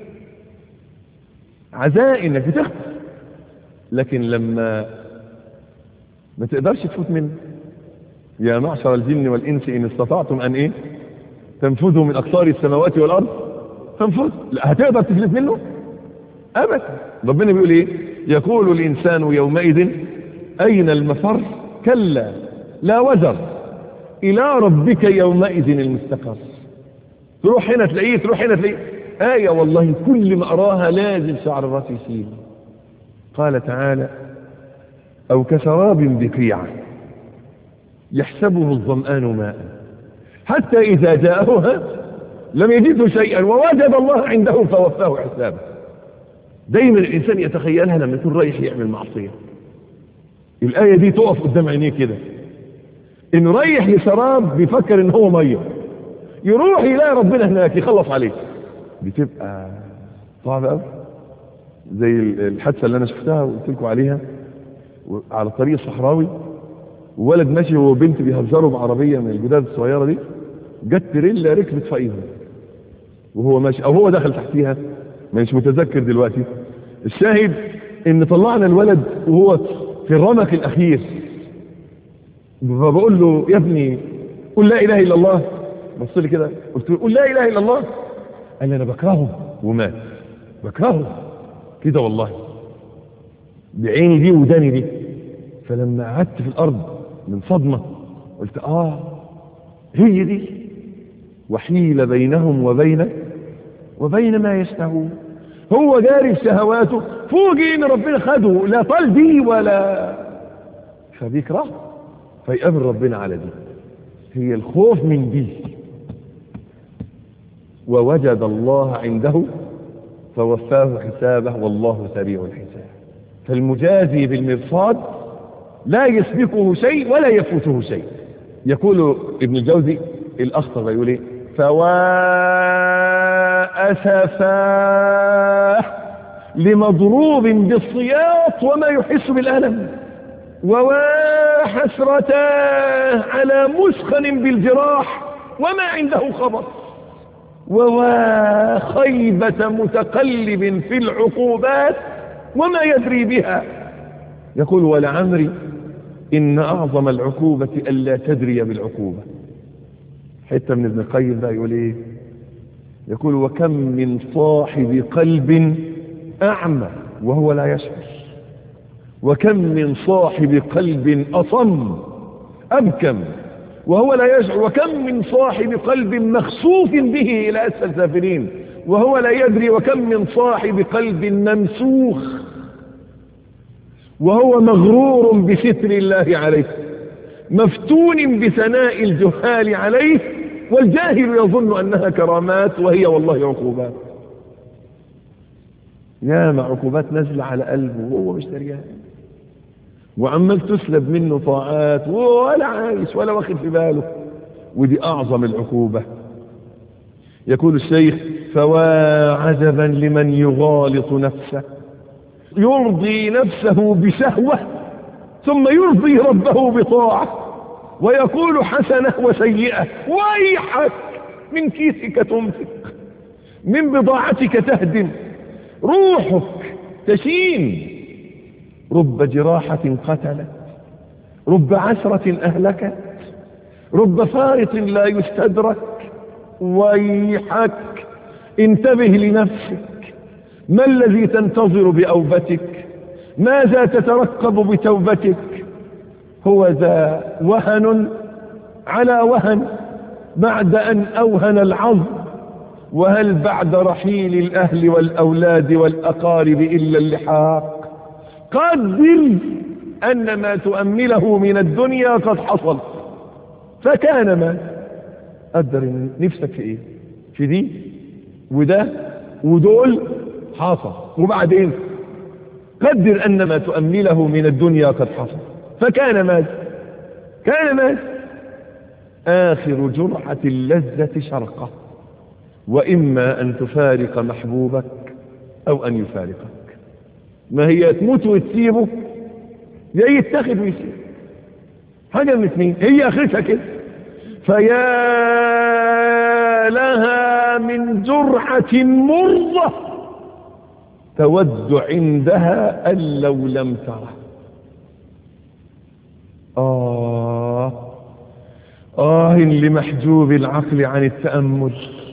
عزاء انك تخطف لكن لما ما تقدرش تفوت منه يا معشر الجن والانس ان استطعتم ان ايه تنفذوا من اقطار السماوات والارض تنفذ لا هتقدر تفلت منه ابدا. ربنا بيقول ايه يقول الانسان يومئذ اين المفر كلا لا وزر الى ربك يومئذ المستقر. تروح هنا تلاقيه تروح هنا تلاقيه آية والله كل ما أراها لازم شعر راسي يسيل. قال تعالى أو كسراب بقيعة يحسبه الظمآن ماء حتى إذا جاءه لم يجده شيئا ووجد الله عنده فوفاه حسابه. دايما الإنسان يتخيلها لما يكون رايح يعمل معصية. الآية دي تقف قدام عينيه كده، إنه رايح لسراب بيفكر إن هو مية، يروح يلاقي ربنا هناك يخلص عليه. بتبقى صعبة قوي، زي الحادثة اللي أنا شفتها وقلت لكم عليها على الطريق الصحراوي، وولد ماشي هو وبنت بيهزروا بعربية من الجداد الصغيرة دي، جت تريلا ركبت فوقيهم وهو ماشي، أو هو دخل تحتيها، مش متذكر دلوقتي. الشاهد إن طلعنا الولد وهو في الرمق الأخير، فبقول له يا ابني قل لا إله إلا الله. بص لي كده قلت له قل لا إله إلا الله. قال لي أنا بكرهه، ومات. بكرهه كده والله، بعيني دي وداني دي. فلما قعدت في الأرض من صدمة قلت آه هي دي. وحيل بينهم وبين وبين ما يشتهون. هو جاري في شهواته، فوجئ ان ربنا خده، لا طال دي ولا، فبيكره، فيقابل ربنا على دي. هي الخوف من دي. ووجد الله عنده فوفاه حسابه والله سريع الحساب. فالمجازي بالمرصاد لا يسبقه شيء ولا يفوته شيء. يقول ابن الجوزي الأخطر يقول ايه؟ فوا أسفاه لمضروب بالسياط وما يحس بالألم، ووا حسرتاه على مسخن بالجراح وما عنده خبر، ووا خيبة متقلب في العقوبات وما يدري بها. يقول ولعمري إن أعظم العقوبة ألا تدري بالعقوبة. حتى من ابن القيم بقى يقول ايه؟ يقول وكم من صاحب قلب أعمى وهو لا يشعر، وكم من صاحب قلب أصم أبكم وهو لا يشعر، وكم من صاحب قلب مخسوف به إلى أسفل سافلين وهو لا يدري، وكم من صاحب قلب ممسوخ وهو مغرور بستر الله عليه، مفتون بثناء الجهال عليه، والجاهل يظن أنها كرامات وهي والله عقوبات. يا ما عقوبات نزل على قلبه وهو مش دريان، وعمال تسلب منه طاعات ولا عايش ولا واخد في باله، ودي أعظم العقوبة. يقول الشيخ فوا عجبا لمن يغالط نفسه، يرضي نفسه بشهوة ثم يرضي ربه بطاعة، ويقول حسنة وسيئة، ويحك من كيسك تنفق، من بضاعتك تهدم، روحك تشين، رب جراحة قتلت، رب عسرة أهلكت، رب فارط لا يستدرك. ويحك انتبه لنفسك، ما الذي تنتظر بأوبتك؟ ماذا تترقب بتوبتك؟ هو ذا وهن على وهن بعد أن أوهن العظم، وهل بعد رحيل الأهل والأولاد والأقارب إلا اللحاق؟ قدر أن ما تؤمله من الدنيا قد حصل، فكان ما قدر نفسك في إيه؟ في دي وده ودول حصل، وبعدين قدر أن ما تؤمله من الدنيا قد حصل، فكان ماذا؟ كان ماذا؟ آخر جرعة اللذة شرقة، وإما أن تفارق محبوبك أو أن يفارقك. ما هي تموت وتسيبه يا يتخذ ويسيب، حاجة من اثنين، هي آخرتها كده. فيا لها من جرعة مرضة تود عندها أن لو لم تره. آه آه لمحجوب العقل عن التأمل،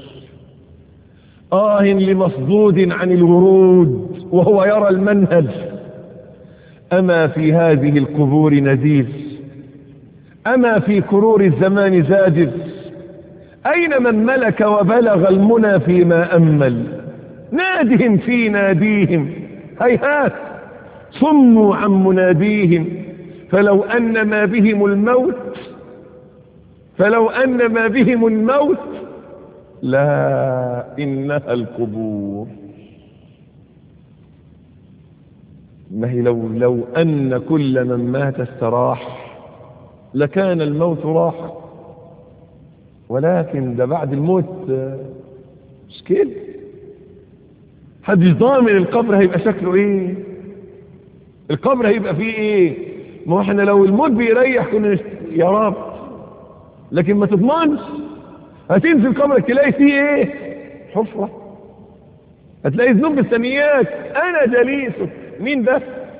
آه لمصدود عن الورود وهو يرى المنهج. أما في هذه القبور نزيف، أما في كرور الزمان زاجر، أين من ملك وبلغ المنى فيما أمل؟ نادهم في ناديهم هيهات صموا عن مناديهم. فلو أن ما بهم الموت فلو أن ما بهم الموت لا إنها القبور. ما هي لو, لو أن كل من مات استراح لكان الموت راحة، ولكن ده بعد الموت مش كده. حدش ضامن القبر هيبقى شكله ايه، القبر هيبقى فيه ايه. ما احنا لو الموت بيريح كنا يا رب، لكن ما تضمنش. هتنزل قبرك تلاقي فيه ايه؟ حفرة، هتلاقي ذنوب بالثانيات. انا جليسك، مين ده؟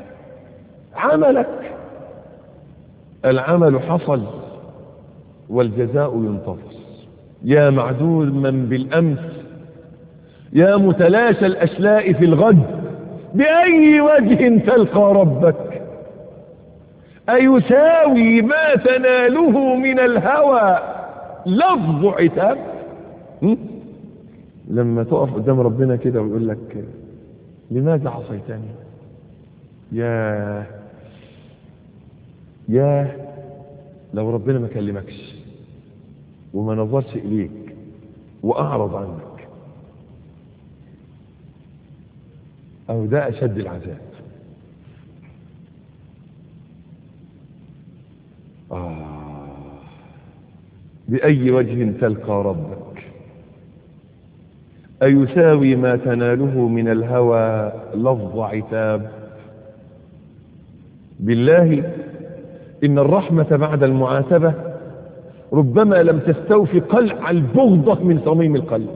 عملك. العمل حصل والجزاء ينتظر. يا معدود من بالامس، يا متلاشى الاشلاء في الغد، باي وجه تلقى ربك؟ ايساوي ما تناله من الهوى لفظ عتاب؟ لما تقف قدام ربنا كده ويقول لك لماذا عصيتني؟ يا يا لو ربنا ما كلمكش وما نظرش اليك واعرض عنك، او ده اشد العذاب. آه بأي وجه تلقى ربك؟ أيساوي ما تناله من الهوى لفظ عتاب؟ بالله إن الرحمة بعد المعاتبة ربما لم تستوفي قلع البغضة من صميم القلب،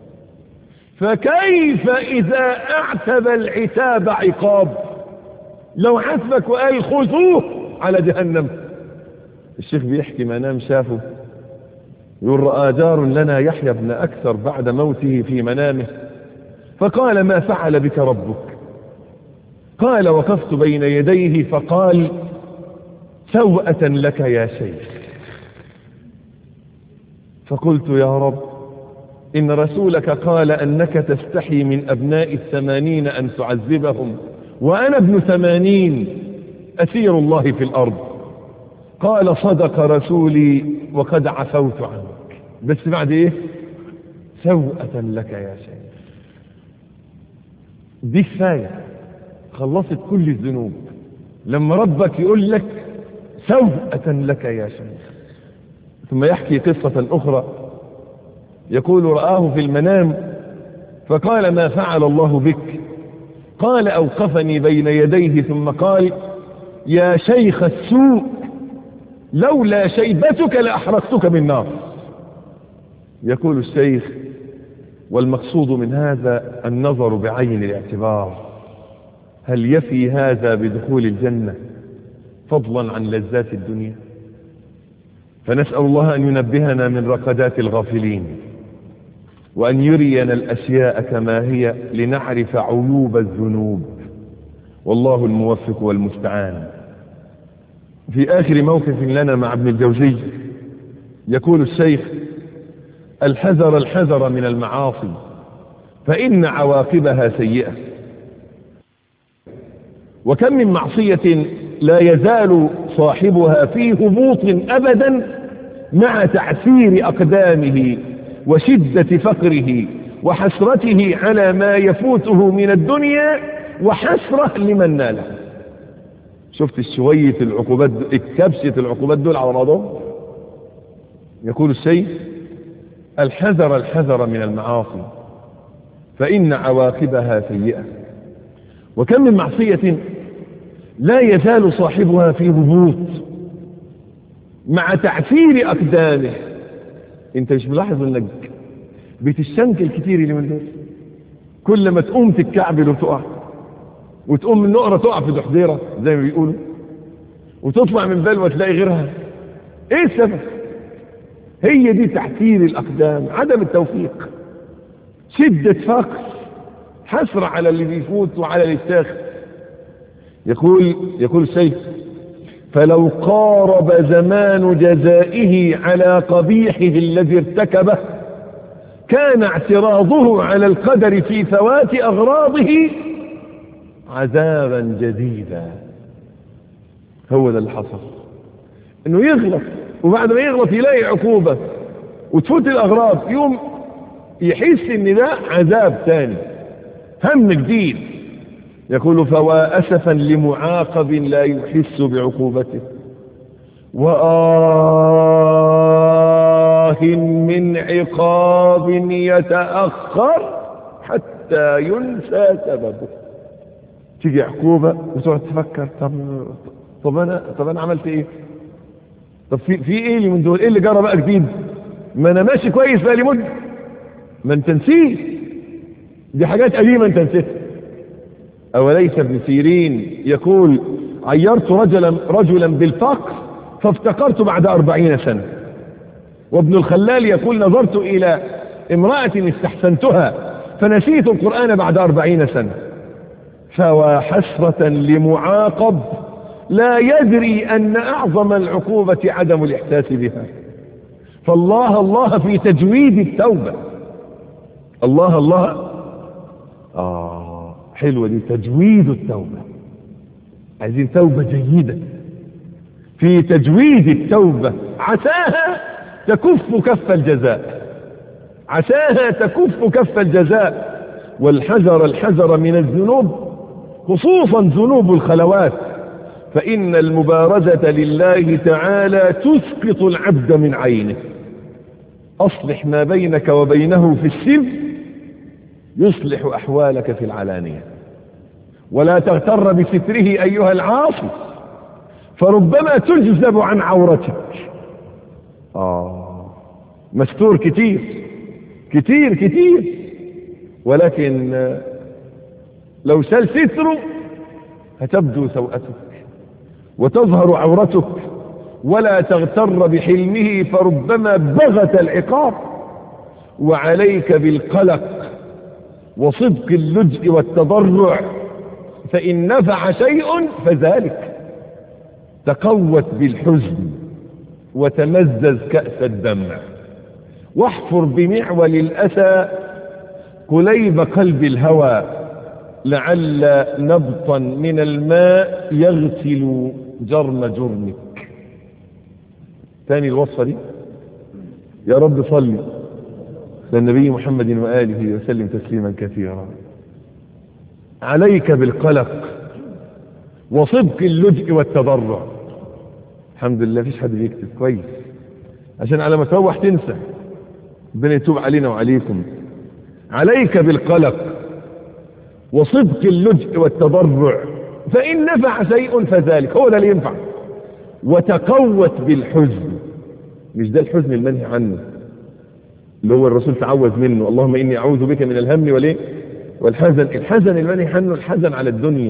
فكيف إذا اعتب العتاب عقاب؟ لو حسبك وقال خذوه على جهنم. الشيخ بيحكي ما نام شافه، يقول رأى جار لنا يحيى بن أكثر بعد موته في منامه فقال ما فعل بك ربك؟ قال وقفت بين يديه فقال سوءة لك يا شيخ. فقلت يا رب إن رسولك قال أنك تستحي من أبناء الثمانين أن تعذبهم، وأنا ابن ثمانين أسير الله في الأرض. قال صدق رسولي وقد عفوت عنك، بس بعد ايه؟ سوءة لك يا شيخ. دي كفاية خلصت كل الذنوب لما ربك يقول لك سوءة لك يا شيخ. ثم يحكي قصة أخرى، يقول رآه في المنام فقال ما فعل الله بك؟ قال أوقفني بين يديه ثم قال يا شيخ السوء لولا شيبتك لأحرقتك بالنار. يقول الشيخ والمقصود من هذا النظر بعين الاعتبار، هل يفي هذا بدخول الجنة فضلا عن لذات الدنيا؟ فنسأل الله أن ينبهنا من رقدات الغافلين، وأن يرينا الأشياء كما هي لنعرف عيوب الذنوب، والله الموفق والمستعان. في آخر موقف لنا مع ابن الجوزي يقول الشيخ الحذر الحذر من المعاصي فإن عواقبها سيئة. وكم من معصية لا يزال صاحبها في هبوط أبدا مع تعسير أقدامه وشدة فقره وحسرته على ما يفوته من الدنيا وحسرة لمن ناله. شفت الشوية العقوبات الكبشة العقوبات دول على بعضهم. يقول الشيخ الحذر الحذر من المعاصي فإن عواقبها سيئة. وكم من معصية لا يزال صاحبها في هبوط مع تعثير أقدامه. انت مش ملاحظ انك بتشنكل كتير اللي من دول؟ كل ما تقوم تتكعبل وتقع، وتقوم من نقرة تقع في دحضيرة زي ما بيقولوا، وتطلع من بلوة تلاقي غيرها. ايه السبب؟ هي دي تعثير الأقدام، عدم التوفيق، شدة فقر، حسرة على اللي بيفوت وعلى اللي يتاخد. يقول يقول الشيخ فلو قارب زمان جزائه على قبيحه الذي ارتكبه كان اعتراضه على القدر في فوات أغراضه عذابا جديدا. هو ده اللي حصل، انه يغلط وبعد ما يغلط يلاقي عقوبة وتفوت الأغراض، يوم يحس ان ده عذاب تاني، هم جديد. يقول فوا أسفا لمعاقب لا يحس بعقوبته، وآه من عقاب يتأخر حتى ينسى سببه. تيجي عقوبة وتقعد تفكر طب طب انا طب انا عملت ايه؟ طب في في ايه اللي من دول؟ ايه اللي جرى بقى جديد؟ ما انا ماشي كويس بقى لي مده. ما انت نسيت، دي حاجات قديمه انت نسيتها. اوليس ابن سيرين يقول عيرت رجلا رجلا بالفقر فافتقرت بعد أربعين سنة. وابن الخلال يقول نظرت الى امرأة استحسنتها فنسيت القرآن بعد أربعين سنة. فوا حسرة لمعاقب لا يدري أن أعظم العقوبة عدم الإحساس بها. فالله الله في تجويد التوبة. الله الله آه حلوة دي، تجويد التوبة. عايزين توبة جيدة في تجويد التوبة، عساها تكف كف الجزاء، عساها تكف كف الجزاء. والحذر الحذر من الذنوب، خصوصا ذنوب الخلوات، فإن المبارزة لله تعالى تسقط العبد من عينه. أصلح ما بينك وبينه في السر يصلح أحوالك في العلانية، ولا تغتر بستره أيها العاصي فربما تجذب عن عورتك. آه مستور كتير كتير كتير، ولكن لو شال ستره هتبدو سوءتك وتظهر عورتك. ولا تغتر بحلمه فربما بغت العقاب. وعليك بالقلق وصدق اللجء والتضرع، فإن نفع شيء فذلك. تقوت بالحزن وتمزز كأس الدمع، واحفر بمعول الأسى قليب قلب الهوى، لعل نبطا من الماء يغسل جرم جرمك. ثاني الوصفة دي، يا رب صل للنبي محمد وآله وسلم تسليما كثيرا. عليك بالقلق وصدق اللجء والتضرع. الحمد لله فيش حد بيكتب كويس، عشان على ما تروح تنسى. ربنا يتوب علينا وعليكم. عليك بالقلق وصدق اللجء والتضرع، فإن نفع شيء فذلك، هو ده اللي ينفع. وتقوت بالحزن، مش ده الحزن المنهي عنه اللي هو الرسول تعوذ منه، اللهم إني أعوذ بك من الهم والإيه والحزن. الحزن المنهي عنه الحزن على الدنيا،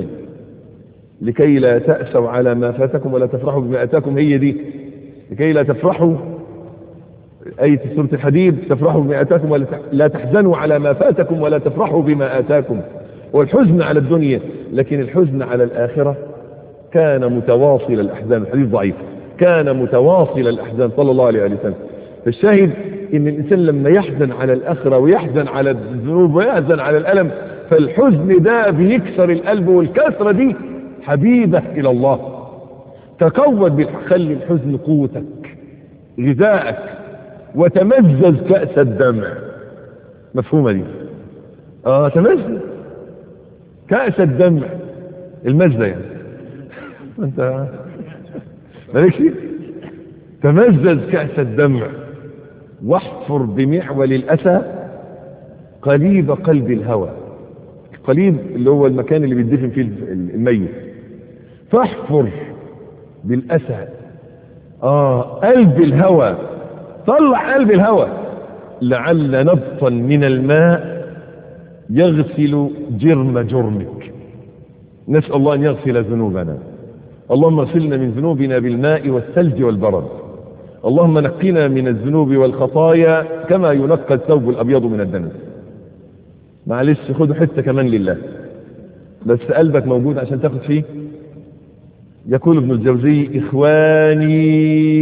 لكي لا تأسوا على ما فاتكم ولا تفرحوا بما أتاكم. هي دي لكي لا تفرحوا، آية سورة الحديد، تفرحوا بما أتاكم ولا لا تحزنوا على ما فاتكم ولا تفرحوا بما آتاكم. والحزن على الدنيا، لكن الحزن على الآخرة كان متواصل الأحزان. الحديث ضعيف، كان متواصل الأحزان صلى الله عليه وسلم. فالشاهد إن الإنسان لما يحزن على الآخرة ويحزن على الذنوب ويحزن على الألم، فالحزن ده بيكسر القلب، والكسرة دي حبيبة إلى الله. تقوت بالخلي الحزن قوتك غذائك، وتمزز كأس الدمع. مفهومة دي؟ آه تمزز كأس الدمع، المزة يعني انت مالكش. تمزز كأس الدمع، واحفر بمعول الأسى قليب قلب الهوى. قليب اللي هو المكان اللي بيدفن فيه الميت. فاحفر بالأسى آه قلب الهوى، طلع قلب الهوى، لعل نبطا من الماء يغسل جرم جرمك. نسأل الله أن يغسل ذنوبنا. اللهم اغسلنا من ذنوبنا بالماء والثلج والبرد. اللهم نقنا من الذنوب والخطايا كما ينقى الثوب الأبيض من الدنس. معلش خدوا حتة كمان لله، بس قلبك موجود عشان تاخد فيه. يقول ابن الجوزي: إخواني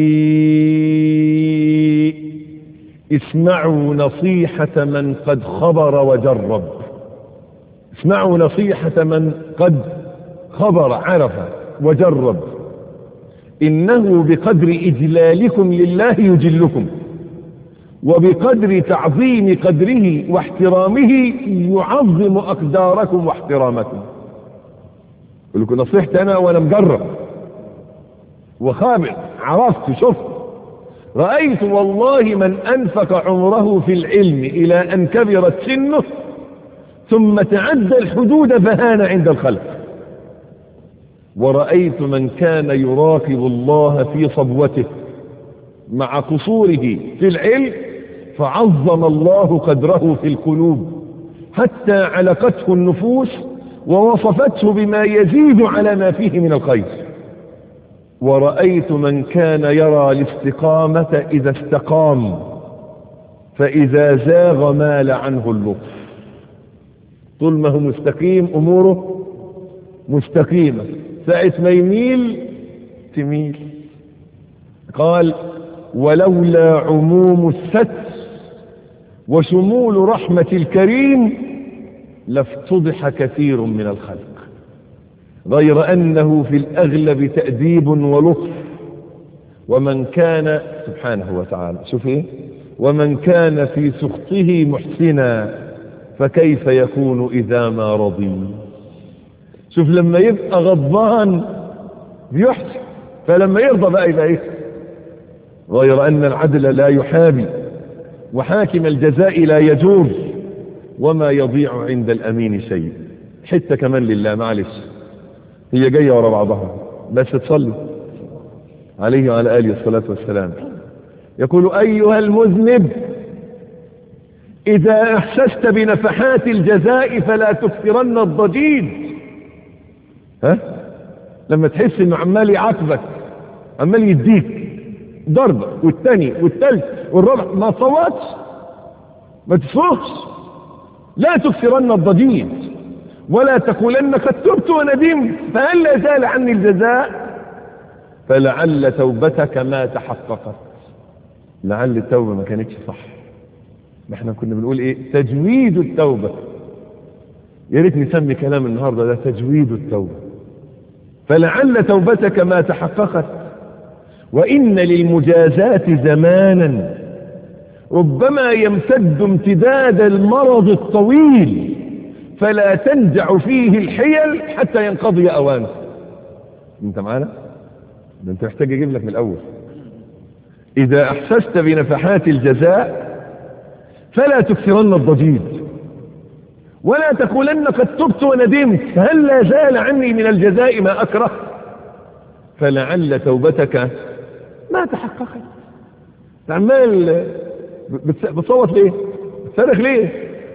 اسمعوا نصيحة من قد خبر وجرب. اسمعوا نصيحة من قد خبر، عرف وجرب. إنه بقدر إجلالكم لله يجلكم، وبقدر تعظيم قدره واحترامه يعظم أقداركم واحترامكم. يقول لكم نصيحتي أنا وأنا مجرب وخابر، عرفت شفت رأيت والله من أنفق عمره في العلم إلى أن كبرت سنه ثم تعدى الحدود فهان عند الخلق، ورأيت من كان يراقب الله في صبوته مع قصوره في العلم فعظم الله قدره في القلوب حتى علقته النفوس ووصفته بما يزيد على ما فيه من الخير. ورأيت من كان يرى الاستقامة إذا استقام فإذا زاغ مال عنه اللطف. طول ما هو مستقيم أموره مستقيمة، ساعة ما يميل تميل. قال: ولولا عموم الستر وشمول رحمة الكريم لافتضح كثير من الخلق، غير أنه في الأغلب تأديب ولطف. ومن كان سبحانه وتعالى شوف ايه، ومن كان في سخطه محسنا فكيف يكون إذا ما رضي. شوف لما يبقى غضبان بيحسن، فلما يرضى بقى يبقى ايه؟ غير أن العدل لا يحابي وحاكم الجزاء لا يجور وما يضيع عند الأمين شيء. حتى كمان لله معلش، هي جاية ورا بعضها بس تصلي عليه وعلى آله الصلاة والسلام. يقول: أيها المذنب إذا أحسست بنفحات الجزاء فلا تكثرن الضجيج. ها؟ لما تحس انه عمال يعاقبك، عمال يديك ضربة والتاني والتالت والرابع، ما تصوتش، ما تصرخش. لا تكثرن الضجيج ولا تقولن قد تبت وندمت فهل لا زال عني الجزاء فلعل توبتك ما تحققت. لعل التوبة ما كانتش صح. ما احنا كنا بنقول ايه؟ تجويد التوبة. يا ريت نسمي كلام النهارده ده تجويد التوبة. فلعل توبتك ما تحققت. وإن للمجازات زمانا ربما يمتد امتداد المرض الطويل فلا تنجع فيه الحيل حتى ينقضي أوانه. انت معانا؟ ده انت محتاج اجيب لك من الأول. إذا أحسست بنفحات الجزاء فلا تكثرن الضجيج ولا تقولن قد تبت وندمت هل لا زال عني من الجزاء ما أكره فلعل توبتك ما تحققت. عمال بتصوت ليه؟ بتصرخ ليه؟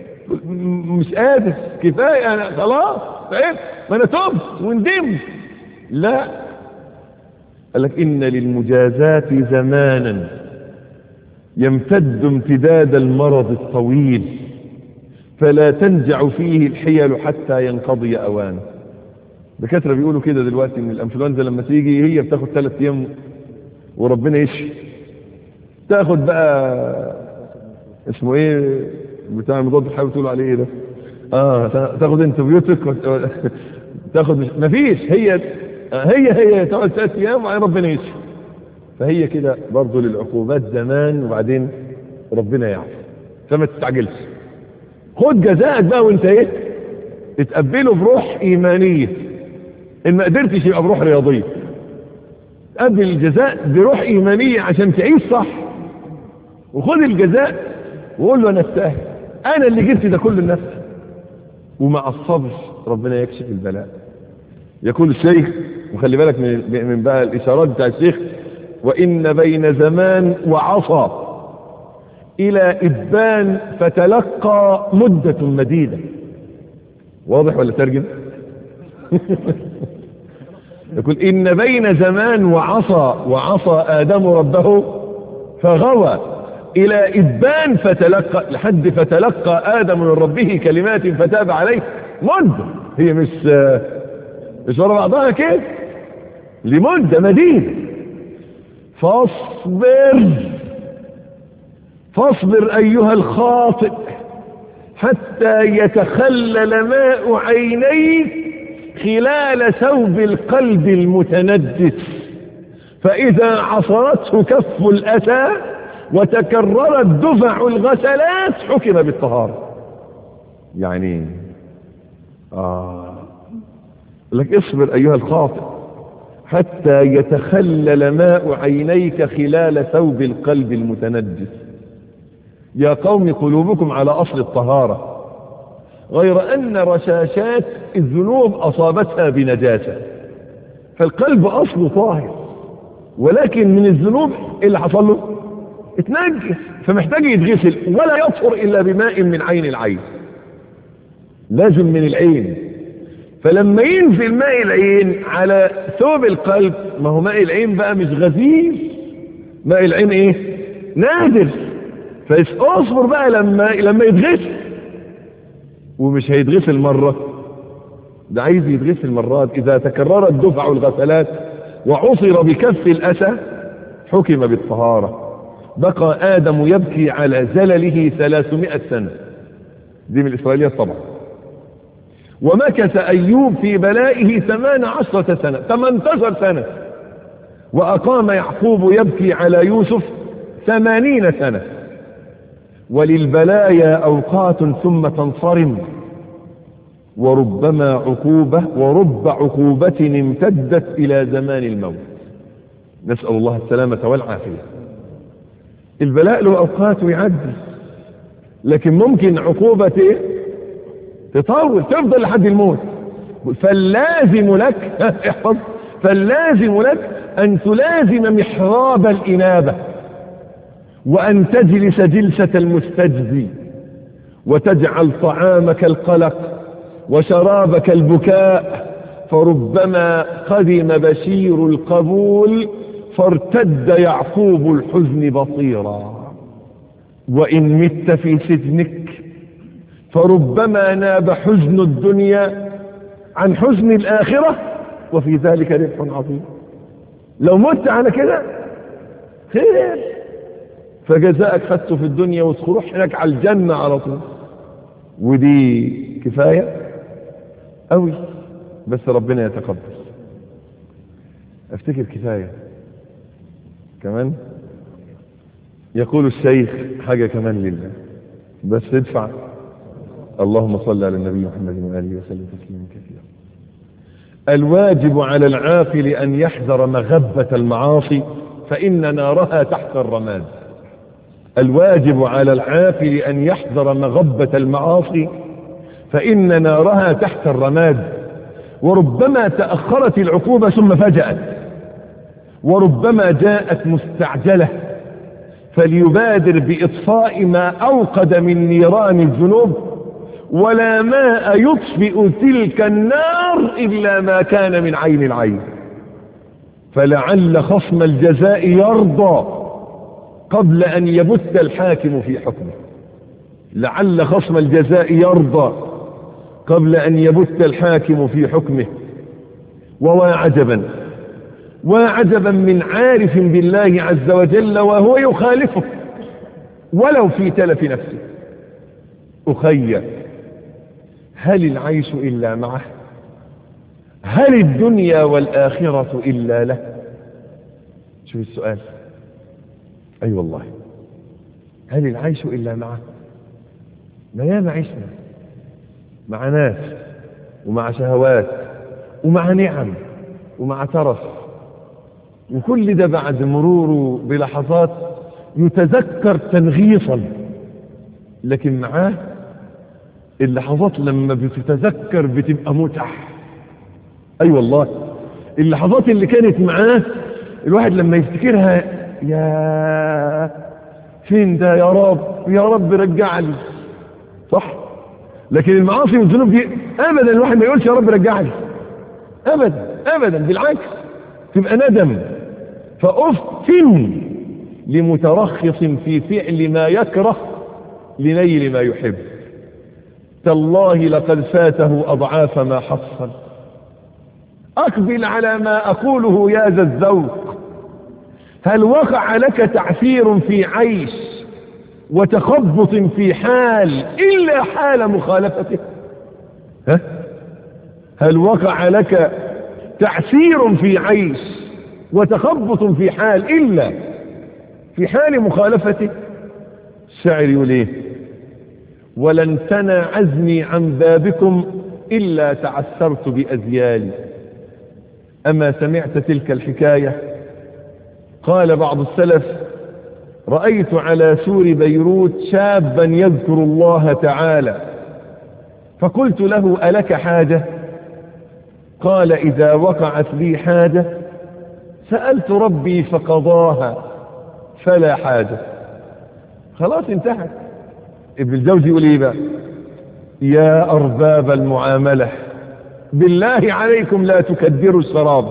مش قادر، كفاية أنا خلاص فاهم، ما أنا تبت وندمت. لا، قال لك إن للمجازات زمانا يمتد امتداد المرض الطويل فلا تنجع فيه الحيل حتى ينقضي أوانه. دكاترة بيقولوا كده دلوقتي ان الانفلونزا لما تيجي هي بتاخد ثلاث ايام وربنا يشفي. تاخد بقى اسمه ايه بتاع المضاد الحيوي تقول عليه ايه ده؟ اه تاخد انتبيوتيك تاخد مفيش، هي هي هي تقعد ثلاث ايام وبعدين ربنا يشفي. فهي كده برضه للعقوبات زمان وبعدين ربنا يعفو، فما تستعجلش. خد جزاءك بقى وانت ايه؟ اتقبله بروح ايمانيه. ان ما قدرتش يبقى بروح رياضيه. قبل الجزاء بروح ايمانيه عشان تعيش صح. وخد الجزاء وقول له انا استاهل، انا اللي جبت ده كله لنفسي. ومع الصبر ربنا يكشف البلاء. يقول الشيخ، وخلي بالك من من بقى الاشارات بتاع الشيخ: وان بين زمان وعصا الى ابان فتلقى مده مديده. واضح ولا ترجم؟ يقول إن بين زمان وعصى وعصى آدم ربه فغوى إلى إبان فتلقى، لحد فتلقى آدم من ربه كلمات فتاب عليه. مدة، هي مش مش ورا بعضها كده. لمدة مديدة. فاصبر فاصبر أيها الخاطئ حتى يتخلل ماء عينيك خلال ثوب القلب المتندس، فإذا عصرته كف الأسى وتكررت دفع الغسلات حكم بالطهارة. يعني آه لك اصبر أيها الخاطئ حتى يتخلل ماء عينيك خلال ثوب القلب المتندس. يا قوم قلوبكم على أصل الطهارة، غير أن رشاشات الذنوب أصابتها بنجاسة، فالقلب أصله طاهر، ولكن من الذنوب اللي حصل له اتنجس، فمحتاج يتغسل، ولا يطهر إلا بماء من عين العين، لازم من العين. فلما ينزل ماء العين على ثوب القلب، ما هو ماء العين بقى مش غزير، ماء العين ايه؟ نادر. فاصبر بقى لما لما يتغسل، ومش هيتغسل مرة، ده عايز يتغسل مرات. إذا تكررت دفع الغسلات وعصر بكف الأسى حكم بالطهارة. بقى آدم يبكي على زلله ثلاثمائة سنة، دي من الإسرائيليات طبعا. ومكث أيوب في بلائه ثمان عشرة سنة، ثمانية عشر سنة. وأقام يعقوب يبكي على يوسف ثمانين سنة. وللبلايا أوقات ثم تنصرم، وربما عقوبة ورب عقوبة امتدت إلى زمان الموت. نسأل الله السلامة والعافية. البلاء له أوقات ويعدي، لكن ممكن عقوبة إيه؟ تطول تفضل لحد الموت. فاللازم لك احفظ، فاللازم لك أن تلازم محراب الإنابة، وأن تجلس جلسة المستجزي، وتجعل طعامك القلق وشرابك البكاء. فربما قدم بشير القبول فارتد يعقوب الحزن بصيرا. وإن مت في سجنك فربما ناب حزن الدنيا عن حزن الآخرة، وفي ذلك ربح عظيم. لو مت على كده خير، فجزاءك خدته في الدنيا وتروح هناك على الجنة على طول، ودي كفاية قوي. بس ربنا يتقبل. افتكر كفاية كمان. يقول الشيخ حاجة كمان لله، بس ادفع. اللهم صل على النبي محمد وآله وسلم تسليما كثيرا. الواجب على العاقل أن يحذر مغبة المعاصي فإن نارها تحت الرماد. الواجب على العاقل أن يحذر مغبة المعاصي فإن نارها تحت الرماد. وربما تأخرت العقوبة ثم فجأت، وربما جاءت مستعجلة، فليبادر بإطفاء ما أوقد من نيران الذنوب. ولا ماء يطفئ تلك النار إلا ما كان من عين العين. فلعل خصم الجزاء يرضى قبل أن يبت الحاكم في حكمه. لعل خصم الجزاء يرضى قبل أن يبت الحاكم في حكمه. وواعجبا واعجبا من عارف بالله عز وجل وهو يخالفه ولو في تلف نفسه. أخي، هل العيش إلا معه؟ هل الدنيا والآخرة إلا له؟ شوف السؤال. أي أيوة والله، هل العيش إلا معه؟ ما ياما عشنا مع ناس ومع شهوات ومع نعم ومع ترف، وكل ده بعد مروره بلحظات يتذكر تنغيصا، لكن معاه اللحظات لما بتتذكر بتبقى متعة. أي أيوة والله، اللحظات اللي كانت معاه الواحد لما يفتكرها يا فين ده يا رب، يا رب رجع لي، صح؟ لكن المعاصي والذنوب دي ابدا الواحد ما يقولش يا رب رجع لي، ابدا ابدا، بالعكس تبقى ندم. فافتن لمترخص في فعل ما يكره لنيل ما يحب. تالله لقد فاته اضعاف ما حصل. أقبل على ما أقوله يا ذا الذوق. هل وقع لك تعثير في عيش وتخبط في حال إلا حال مخالفته؟ ها؟ هل وقع لك تعثير في عيش وتخبط في حال إلا في حال مخالفته؟ الشاعر يقول ايه؟ ولن تنى عزمي عن بابكم إلا تعثرت بأزيالي. أما سمعت تلك الحكاية؟ قال بعض السلف: رأيت على سور بيروت شابا يذكر الله تعالى، فقلت له: ألك حاجة؟ قال: إذا وقعت لي حاجة سألت ربي فقضاها فلا حاجة. خلاص انتهت. ابن الجوزي يقول ايه بقى؟ يا أرباب المعاملة، بالله عليكم لا تكدروا الشراب،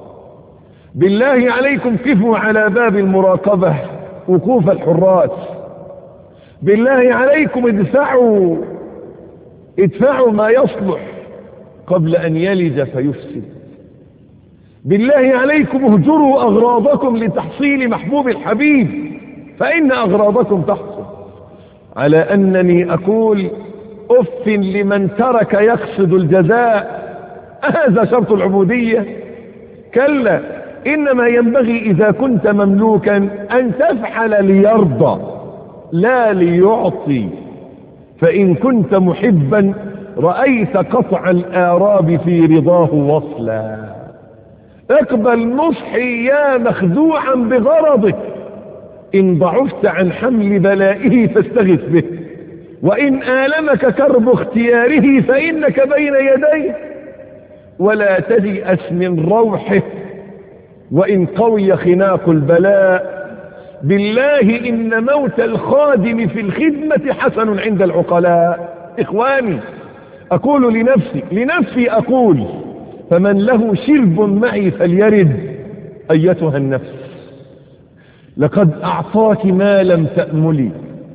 بالله عليكم كفوا على باب المراقبة وقوف الحراس، بالله عليكم ادفعوا ادفعوا ما يصلح قبل أن يلج فيفسد، بالله عليكم اهجروا أغراضكم لتحصيل محبوب الحبيب فإن أغراضكم تحصل. على أنني أقول أف لمن ترك يقصد الجزاء، هذا شرط العبودية؟ كلا، إنما ينبغي إذا كنت مملوكا أن تفعل ليرضى لا ليعطي. فإن كنت محبا رأيت قطع الآراب في رضاه وصلا. اقبل نصحي يا مخدوعا بغرضك، إن ضعفت عن حمل بلائه فاستغث به، وإن آلمك كرب اختياره فإنك بين يديه، ولا تيأس من روحه وإن قوي خناق البلاء. بالله إن موت الخادم في الخدمة حسن عند العقلاء. إخواني، أقول لنفسي لنفسي أقول: فمن له شرب معي فليرد. أيتها النفس، لقد أعطاك ما لم تأملي،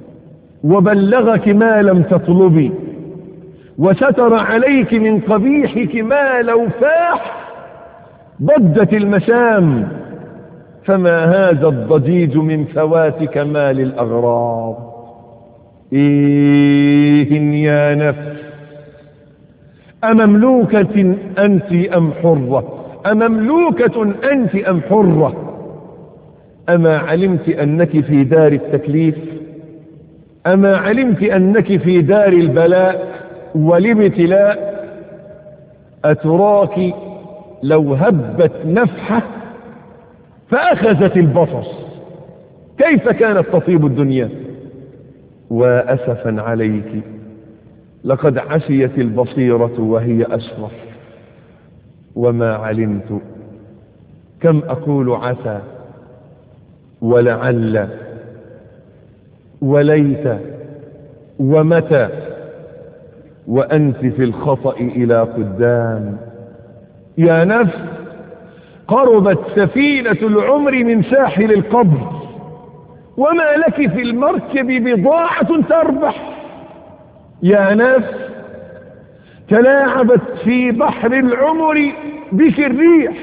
وبلغك ما لم تطلبي، وستر عليك من قبيحك ما لو فاح ضجت المشام، فما هذا الضجيج من فوات كمال الأغراض. إيه يا نفس، أمملوكة أنت أم حرة؟ أمملوكة أنت أم حرة؟ أما علمت أنك في دار التكليف؟ أما علمت أنك في دار البلاء والابتلاء؟ أتراك لو هبت نفحة فأخذت البصر كيف كانت تطيب الدنيا؟ وأسفا عليك، لقد عشيت البصيرة وهي أشرف، وما علمت. كم أقول عسى ولعل وليت ومتى، وأنت في الخطأ إلى قدام. يا نفس، قربت سفينة العمر من ساحل القبر، وما لك في المركب بضاعة تربح. يا نفس، تلاعبت في بحر العمر بك الريح،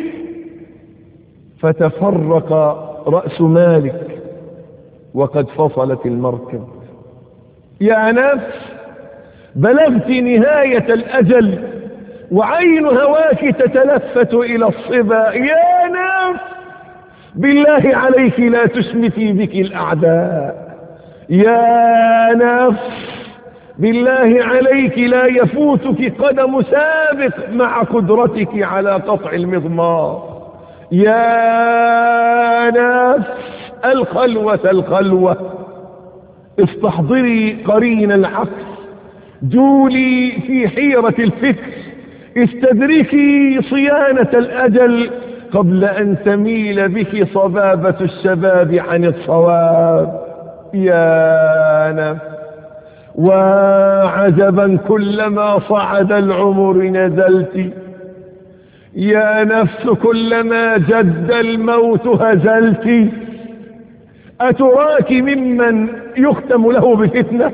فتفرق رأس مالك وقد فصلت المركب. يا نفس، بلغت نهاية الأجل وعين هواك تتلفت إلى الصبا. يا نفس، بالله عليك لا تشمتي بك الأعداء. يا نفس، بالله عليك لا يفوتك قدم سابق مع قدرتك على قطع المضمار. يا نفس، الخلوة الخلوة، استحضري قرين العقل، جولي في حيرة الفكر، استدركي صيانة الأجل قبل أن تميل بك صبابة الشباب عن الصواب. يا نفس، وعجبا كلما صعد العمر نزلت. يا نفس، كلما جد الموت هزلت. أتراك ممن يختم له بفتنة؟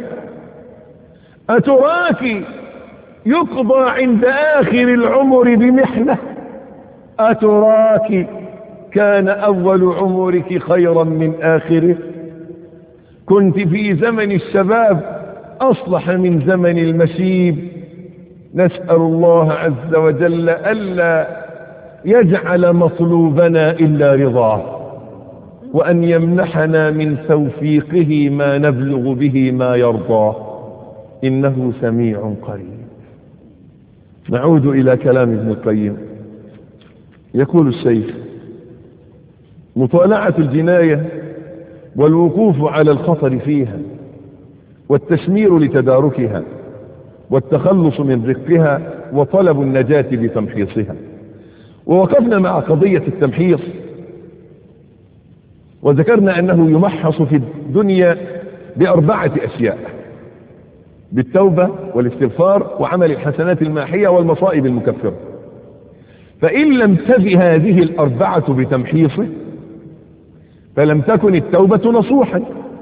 أتراك يقضى عند آخر العمر بمحنة؟ أتراك كان أول عمرك خيرا من آخره؟ كنت في زمن الشباب أصلح من زمن المشيب. نسأل الله عز وجل ألا يجعل مطلوبنا إلا رضاه، وأن يمنحنا من توفيقه ما نبلغ به ما يرضاه، إنه سميع قريب. نعود إلى كلام ابن القيم. يقول الشيخ: مطالعة الجناية والوقوف على الخطر فيها والتشمير لتداركها والتخلص من رقها وطلب النجاة بتمحيصها. ووقفنا مع قضية التمحيص، وذكرنا أنه يمحص في الدنيا بأربعة أشياء: بالتوبة والاستغفار وعمل الحسنات الماحية والمصائب المكفرة. فإن لم تفي هذه الأربعة بتمحيصه فلم تكن التوبة نصوحا.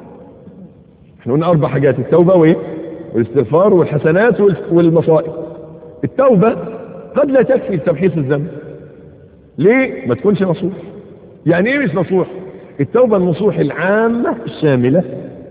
احنا قلنا أربع حاجات: التوبة وإيه؟ والاستغفار والحسنات والمصائب. التوبة قد لا تكفي تمحيص الذنب. ليه؟ ما تكونش نصوح. يعني ايه مش نصوح؟ التوبة النصوح العامة الشاملة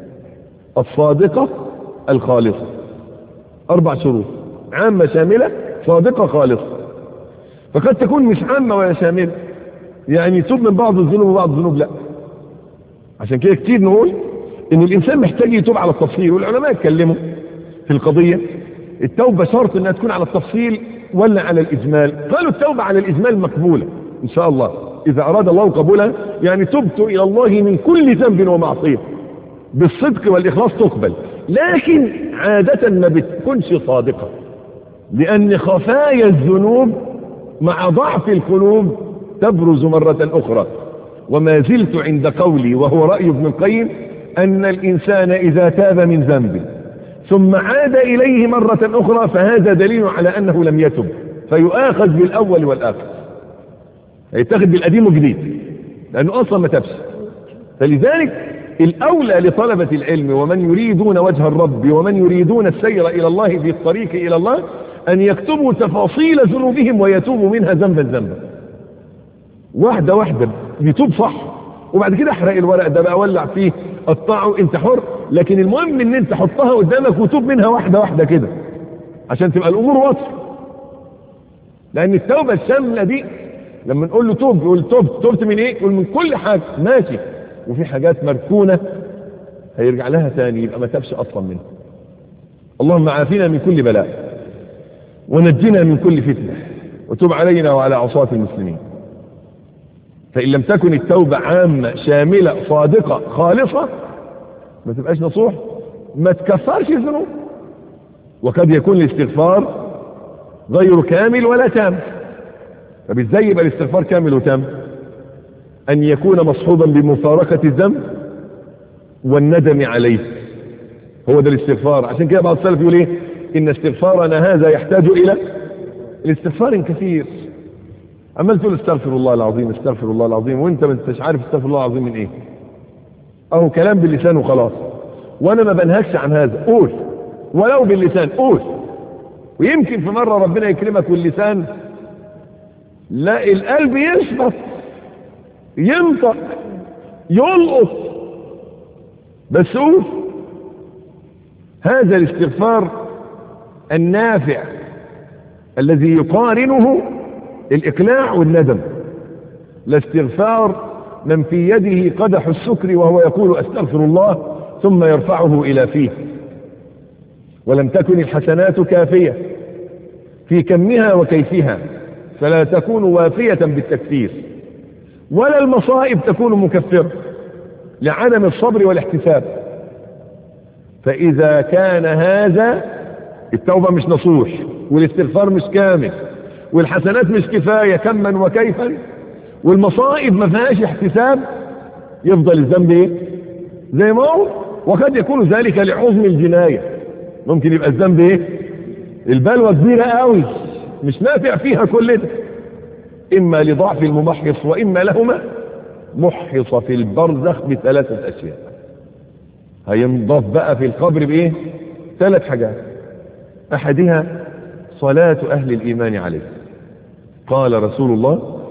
الصادقة الخالصة. أربع شروط: عامة شاملة صادقة خالصة. فقد تكون مش عامة ولا شاملة، يعني توب من بعض الذنوب وبعض الذنوب لا. عشان كده كتير نقول ان الانسان محتاج يتوب على التفصيل، والعلماء اتكلموا في القضية: التوبة شرط انها تكون على التفصيل ولا على الاجمال؟ قالوا التوبة على الاجمال مقبولة ان شاء الله اذا اراد الله قبولها، يعني تبت الى الله من كل ذنب ومعصية بالصدق والاخلاص تقبل، لكن عادة ما بتكونش صادقة، لان خفايا الذنوب مع ضعف القلوب تبرز مرة اخرى. وما زلت عند قولي وهو رأي ابن القيم ان الانسان اذا تاب من ذنب ثم عاد اليه مرة اخرى فهذا دليل على انه لم يتب، فيؤاخذ بالاول والاخر، يتاخذ بالقديم والجديد لانه اصلا ما تبش. فلذلك الاولى لطلبة العلم ومن يريدون وجه الرب ومن يريدون السير الى الله في الطريق الى الله ان يكتبوا تفاصيل ذنوبهم ويتوبوا منها ذنبا ذنبا، واحدة واحدة، يتوب صح، وبعد كده احرق الورق ده بقى، ولع فيه، قطعه، انت حر، لكن المهم ان انت حطها قدامك وتوب منها واحدة واحدة كده عشان تبقى الامور واضحة. لان التوبة الشاملة دي لما نقول له توب يقول توب، توبت من ايه؟ يقول من كل حاجة، ماشي، وفي حاجات مركونة هيرجع لها تاني يبقى ما تبش اصلا منها. اللهم عافينا من كل بلاء ونجنا من كل فتنة وتوب علينا وعلى عصاة المسلمين. فإن لم تكن التوبة عامة شاملة صادقة خالصة ما تبقاش نصوح، ما تكفرش الذنوب. وقد يكون الاستغفار غير كامل ولا تام. طب ازاي يبقى الاستغفار كامل وتام؟ ان يكون مصحوبا بمفارقة الذنب والندم عليه، هو ده الاستغفار. عشان كده بعض السلف يقول ايه؟ ان استغفارنا هذا يحتاج الى الاستغفار كثير. عمال تقول استغفر الله العظيم استغفر الله العظيم وانت ما انتش عارف استغفر الله العظيم من ايه. اهو كلام باللسان وخلاص، وانا ما بنهكش عن هذا، قول ولو باللسان، قول. ويمكن في مرة ربنا يكرمك واللسان لا القلب يشبط ينطق يلقط، بس قول. هذا الاستغفار النافع الذي يقارنه الإقلاع والندم، لا استغفار من في يده قدح السكر وهو يقول أستغفر الله ثم يرفعه إلى فيه. ولم تكن الحسنات كافية في كمها وكيفها فلا تكون وافية بالتكفير، ولا المصائب تكون مكفرة لعدم الصبر والاحتساب. فإذا كان هذا التوبة مش نصوح والاستغفار مش كامل والحسنات مش كفاية كما وكيفا والمصائب ما فيهاش احتساب، يفضل الذنب ايه زي ما هو. وقد يكون ذلك لعظم الجناية، ممكن يبقى الذنب ايه البلوى كبيرة قوي مش نافع فيها كل ده، اما لضعف الممحص واما لهما محص في البرزخ بثلاثة اشياء. هينضاف بقى في القبر بايه؟ ثلاث حاجات. احدها صلاة اهل الايمان عليه. قال رسول الله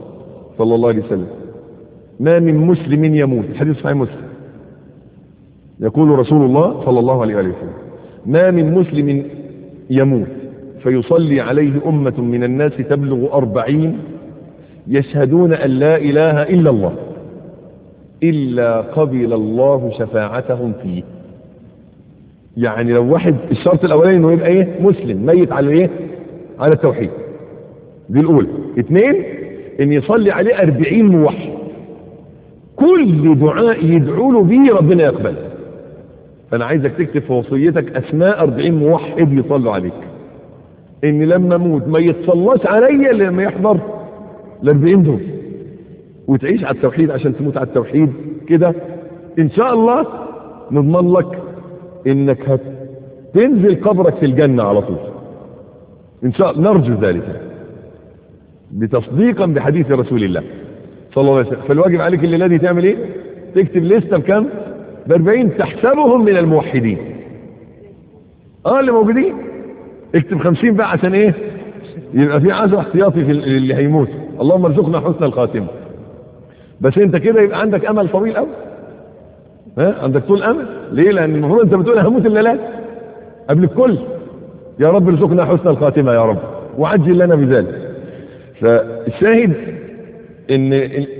صلى الله عليه وسلم: ما من مسلم يموت، الحديث صحيح مسلم، يقول رسول الله صلى الله عليه وسلم: ما من مسلم يموت فيصلي عليه أمة من الناس تبلغ أربعين يشهدون أن لا إله إلا الله إلا قبل الله شفاعتهم فيه. يعني لو واحد، الشرط الأولاني إنه يبقى إيه؟ مسلم ميت على إيه؟ على التوحيد، دي الأولى. اثنين، إن يصلي عليه أربعين موحد، كل دعاء يدعو له به ربنا يقبل. فأنا عايزك تكتب في وصيتك أسماء أربعين موحد يصلوا عليك، إن لما أموت ما يتصلاش عليا إلا لما يحضر الأربعين دول، وتعيش على التوحيد عشان تموت على التوحيد كده. إن شاء الله نضمن لك إنك هتنزل قبرك في الجنة على طول إن شاء الله، نرجو ذلك بتصديقا بحديث رسول الله صلى الله عليه وسلم. فالواجب عليك الليلة دي تعمل إيه؟ تكتب لستة بكم؟ بأربعين تحسبهم من الموحدين. اه اللي موجودين. اكتب خمسين بقى عشان ايه؟ يبقى في عشرة احتياطي في اللي هيموت. اللهم ارزقنا حسن الخاتمة. بس انت كده يبقى عندك امل طويل قوي. ها؟ عندك طول امل. ليه؟ لان المفروض انت بتقول هموت الليلات قبل الكل. يا رب ارزقنا حسن الخاتمة يا رب وعجل لنا بذلك. فالشاهد ان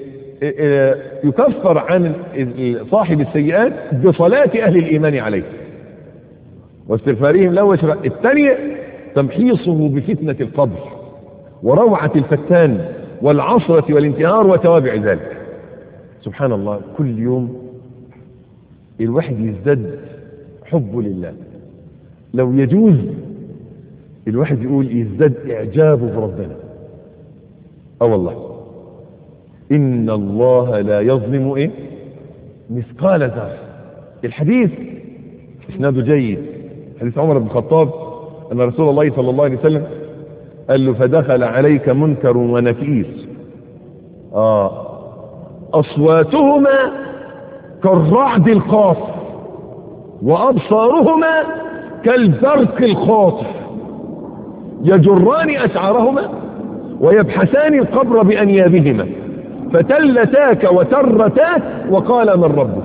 يكفر عن صاحب السيئات بصلاة اهل الايمان عليه واستغفارهم له وشفاء. الثانية تمحيصه بفتنة القبر وروعة الفتان والعصرة والانتهار وتوابع ذلك. سبحان الله، كل يوم الواحد يزداد حبه لله. لو يجوز الواحد يقول يزداد اعجابه بربنا. اه والله، ان الله لا يظلم ايه مثقال ذرة. الحديث اسناده جيد، حديث عمر بن الخطاب ان رسول الله صلى الله عليه وسلم قال له: فدخل عليك منكر ونكير اه اصواتهما كالرعد القاصف وابصارهما كالبرق الخاطف يجران اشعارهما ويبحثان القبر بانيابهما فتلتاك وترتاك وقال من ربك.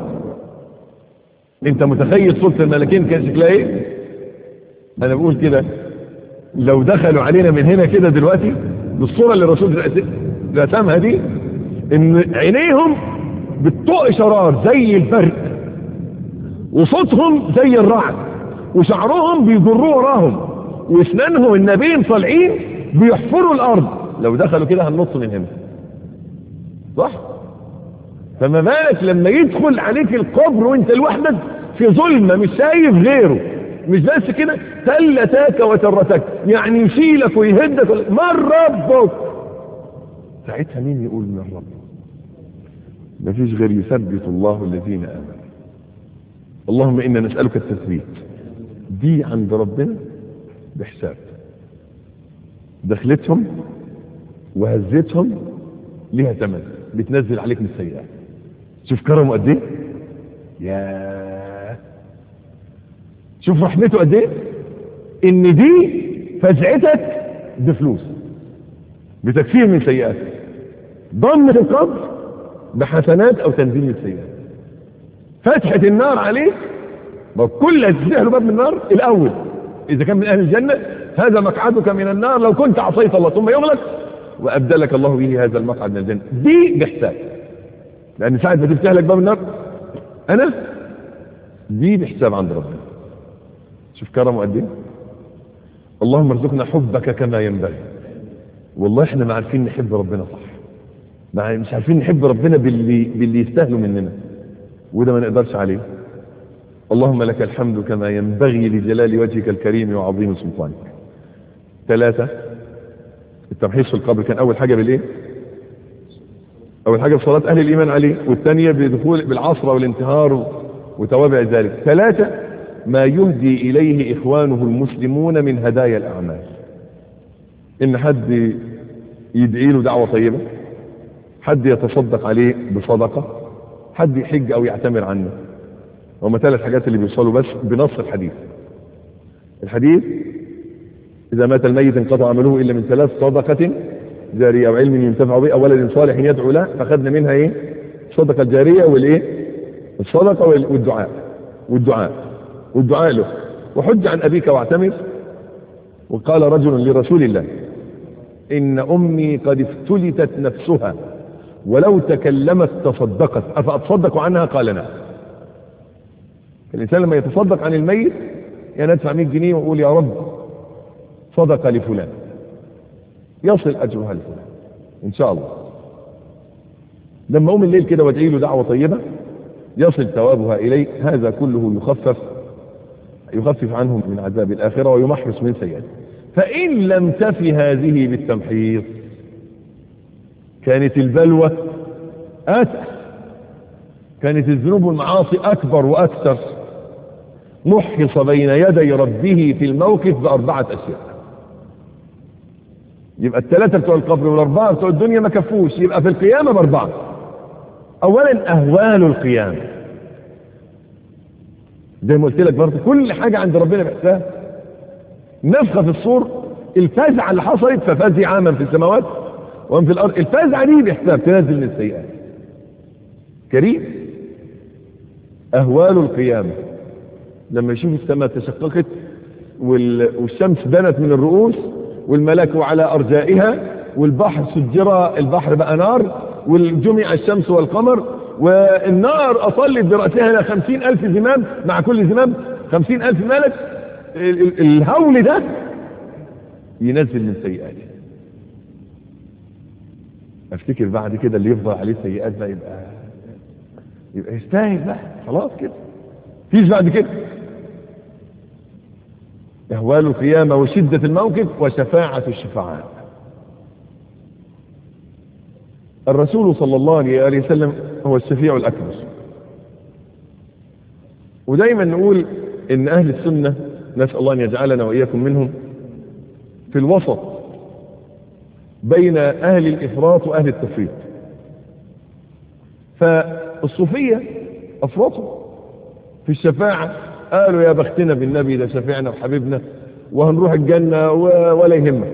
انت متخيل صوت الملكين كان شكلها ايه؟ انا بقول كده لو دخلوا علينا من هنا كده دلوقتي بالصورة اللي الرسول رسمها دي، ان عينيهم بتطق شرار زي البرق وصوتهم زي الرعد وشعرهم بيجروه وراهم واسنانهم النبين طالعين بيحفروا الارض. لو دخلوا كده هننط من هنا، صح؟ فما بالك لما يدخل عليك القبر وانت لوحدك في ظلمة مش شايف غيره. مش بس كده، تلتاك وترتاك، يعني يشيلك ويهدك. من ربك؟ ساعتها مين يقول من ربك؟ مفيش غير يثبت الله الذين آمنوا. اللهم إنا نسألك التثبيت. دي عند ربنا بحساب. دخلتهم وهزتهم ليها ثمن، بتنزل عليك من السيئات. شوف كرمه قد ايه؟ يا شوف رحمته قد ايه؟ ان دي فزعتك بفلوس بتكفير من سيئاتك، ضمة القبر بحسنات او تنزيل من السيئات، فتحة النار عليك كل هتفتح له باب من النار. الاول اذا كان من اهل الجنة: هذا مقعدك من النار لو كنت عصيت الله، ثم يغلق وابدلك الله به هذا المقعد من الجنة. دي بحساب، لان ساعة ما تفتح لك باب النار انا دي بحساب عند ربنا. شوف كرمه قد ايه. اللهم ارزقنا حبك كما ينبغي. والله احنا ما عارفين نحب ربنا صح، مش عارفين نحب ربنا باللي باللي يستاهلوا مننا، وده ما نقدرش عليه. اللهم لك الحمد كما ينبغي لجلال وجهك الكريم وعظيم سلطانك. ثلاثة، التمحيص في القبر كان اول حاجة بالايه؟ اول حاجة بصلاة اهل الايمان عليه، والثانية بدخول بالعصرة والانتهار وتوابع ذلك. ثلاثة، ما يهدي اليه اخوانه المسلمون من هدايا الاعمال. ان حد يدعي له دعوة طيبة، حد يتصدق عليه بصدقة، حد يحج او يعتمر عنه. هما ثلاث حاجات اللي بيوصلوا بس بنص الحديث. الحديث: اذا مات الميت انقطع عمله الا من ثلاث: صدقة جارية أو علم ينتفع به أو ولد صالح يدعو له، فأخذنا منها إيه؟ الصدقة الجارية والإيه؟ الصدقة والدعاء والدعاء والدعاء له. وحج عن أبيك واعتمر. وقال رجل لرسول الله إن أمي قد افتلتت نفسها ولو تكلمت تصدقت أفأتصدق عنها؟ قال نعم. الإنسان لما يتصدق عن الميت يعني ندفع مئة جنيه ويقول يا رب صدق لفلان يصل أجرها لفلان إن شاء الله. لما أقوم الليل كده وادعي له دعوة طيبة يصل ثوابها إليه. هذا كله يخفف يخفف عنهم من عذاب الآخرة ويمحص من سيئاته. فإن لم تفي هذه بالتمحيص كانت البلوى أتى، كانت الذنوب والمعاصي أكبر وأكثر. محص بين يدي ربه في الموقف بأربعة أشياء. يبقى الثلاثة بتوع القبر والأربعة بتوع الدنيا ما كفوش، يبقى في القيامة بأربعة. أولا أهوال القيامة، زي ما قلت لك برضه كل حاجة عند ربنا بحساب. نفخة في الصور، الفزعة اللي حصلت ففزع من في السماوات ومن في الأرض، الفزعة دي بحساب تنزل من السيئات. كريم. أهوال القيامة لما يشوف السماء تشققت والشمس دنت من الرؤوس والملك على أرجائها والبحر سجر، البحر بقى نار والجمع الشمس والقمر والنار أصلت برأسها إلى خمسين ألف زمام، مع كل زمام خمسين ألف ملك. الهول ده ينزل من سيئاته. افتكر بعد كده اللي يفضل عليه سيئات بقى يبقى يبقى يستاهل بقى خلاص كده، فيش بعد كده. أهوال القيامة وشدة الموقف وشفاعة الشفعاء. الرسول صلى الله عليه وسلم هو الشفيع الأكبر. ودايما نقول إن أهل السنة نسأل الله أن يجعلنا وإياكم منهم في الوسط بين أهل الإفراط وأهل التفريط. فالصوفية أفرطوا في الشفاعة، قالوا يا بختنا بالنبي ده شفيعنا وحبيبنا وهنروح الجنة ولا يهمك.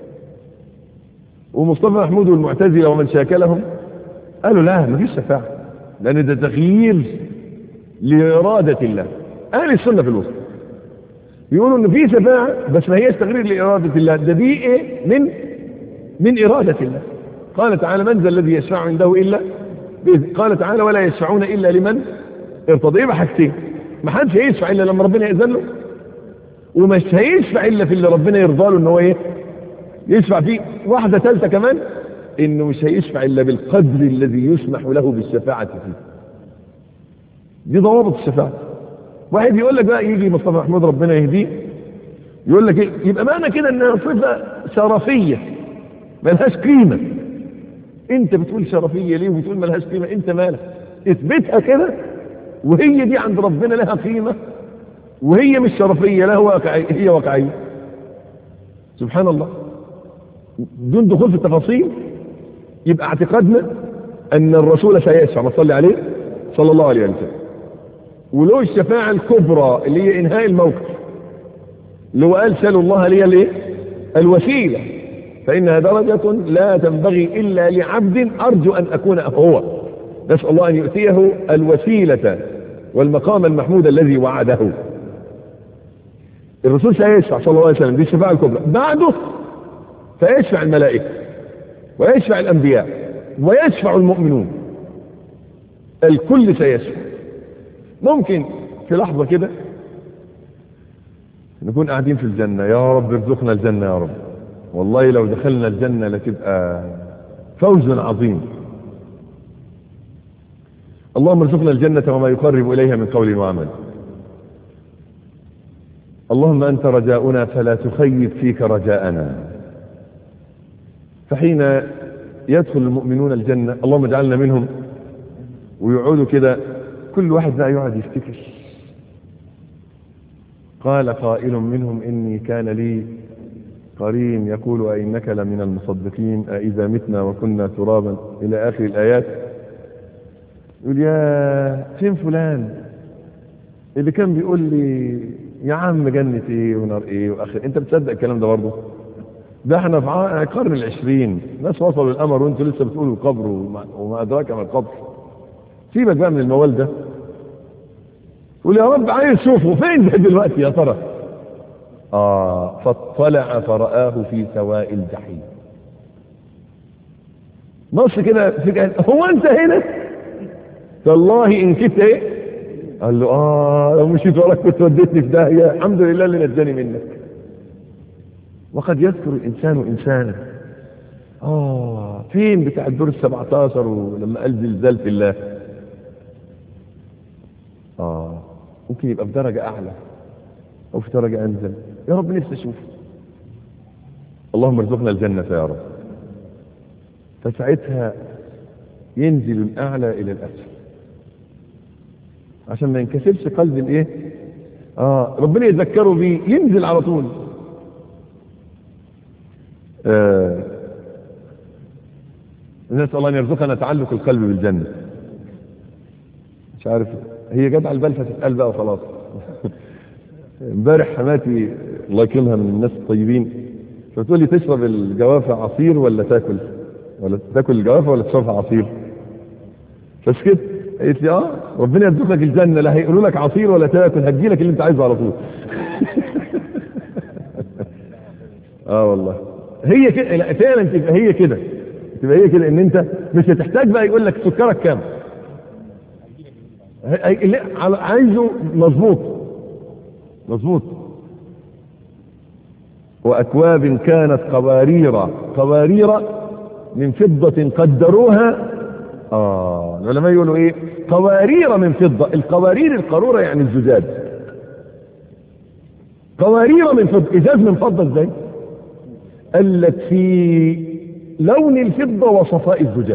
ومصطفى محمود والمعتزلة ومن شاكلهم قالوا لا ما فيش شفاعة، لأن ده تغيير لإرادة الله. أهل السنة في الوسط يقولوا إن في شفاعة بس ما هيش تغيير لإرادة الله، ده دي إيه من من إرادة الله. قال تعالى من ذا الذي يشفع عنده إلا بإذن. قال تعالى ولا يشفعون إلا لمن ارتضى. يبقى حاجتين، ما حدش هيشفع إلا لما ربنا يأذن له، ومش هيشفع إلا في اللي ربنا يرضى له إن هو إيه يشفع فيه. واحدة ثالثة كمان إنه مش هيشفع إلا بالقدر الذي يسمح له بالشفاعة فيه. دي ضوابط الشفاعة. واحد يقول لك بقى يجي مصطفى محمود ربنا يهديه يقول لك إيه؟ يبقى معنى كده إنها صفة شرفية ملهاش قيمة. انت بتقول شرفية ليه وبتقول ملهاش قيمة؟ انت مالك؟ اثبتها كده، وهي دي عند ربنا لها قيمة وهي مش شرفية، لا واقعية، هي واقعية. سبحان الله. دون دخول في التفاصيل يبقى اعتقادنا ان الرسول سيشفع، ما صلي عليه صلى الله عليه وسلم. ولو الشفاعة الكبرى اللي هي انهاء الموقف، اللي هو قال سألوا الله لي الايه الوسيلة فإنها درجة لا تنبغي إلا لعبد أرجو أن أكون هو. نسأل الله أن يؤتيه الوسيلة والمقام المحمود الذي وعده. الرسول سيشفع صلى الله عليه وسلم، دي الشفاعة الكبرى. بعده فيشفع الملائكة ويشفع الأنبياء ويشفع المؤمنون، الكل سيشفع. ممكن في لحظة كده نكون قاعدين في الجنة، يا رب ارزقنا الجنة يا رب، والله لو دخلنا الجنة لتبقى فوز عظيم. اللهم ارزقنا الجنة وما يقرب إليها من قول وعمل. اللهم أنت رجاؤنا فلا تخيب فيك رجاءنا. فحين يدخل المؤمنون الجنة اللهم اجعلنا منهم، ويقعدوا كده كل واحد بقى يقعد يفتكر. قال قائل منهم إني كان لي قرين يقول أئنك لمن المصدقين أئذا متنا وكنا ترابا إلى آخر الآيات. يقول يا فين فلان اللي كان بيقول لي يا عم جنة ايه ونار ايه واخر. انت بتصدق الكلام ده برضه؟ ده احنا في القرن العشرين ناس وصلوا القمر وانتوا لسه بتقولوا القبر وما, وما ادراك ما القبر. سيبك بقى من الموال ده، قول يا رب عايز اشوفه فين ده دلوقتي يا ترى. اه فاطلع فرآه في سواء الجحيم. نص كده فجأة، هو انت هنا؟ والله ان كنت ايه؟ قال له اه لو مشيت وراك كنت وديتني في داهيه، الحمد لله اللي نجاني منك. وقد يذكر الانسان انسانا. اه فين بتاع الدور السبعتاشر ولما قال زلزال في الله؟ اه ممكن يبقى في درجه اعلى او في درجه انزل. يا رب نفسي اشوف. اللهم ارزقنا الجنه يا رب. فساعتها ينزل الاعلى الى الاسفل عشان ما ينكسرش قلب الايه؟ اه ربنا يذكره بيه ينزل على طول. آه. نسأل الله ان يرزقنا تعلق القلب بالجنة. مش عارف هي جت على البال فتتقال بقى وخلاص. امبارح حماتي الله يكرمها من الناس الطيبين فتقول لي تشرب الجوافة عصير ولا تاكل؟ ولا تاكل الجوافة ولا تشربها عصير؟ فسكت قالت لي اه ربنا يرزقك الجنة لا هيقولوا لك عصير ولا تاكل، هتجيلك اللي انت عايزه على طول. اه والله هي كده فعلا، تبقى هي كده تبقى هي كده ان انت مش هتحتاج بقى يقول لك سكرك كام، عايزه مظبوط مظبوط. واكواب كانت قوارير قوارير من فضة قدروها. اه العلماء يقولوا ايه؟ قوارير من فضة. القوارير القارورة يعني الزجاج. قوارير من فضة، ازاز من فضة ازاي؟ قال لك في لون الفضة وصفاء الزجاج.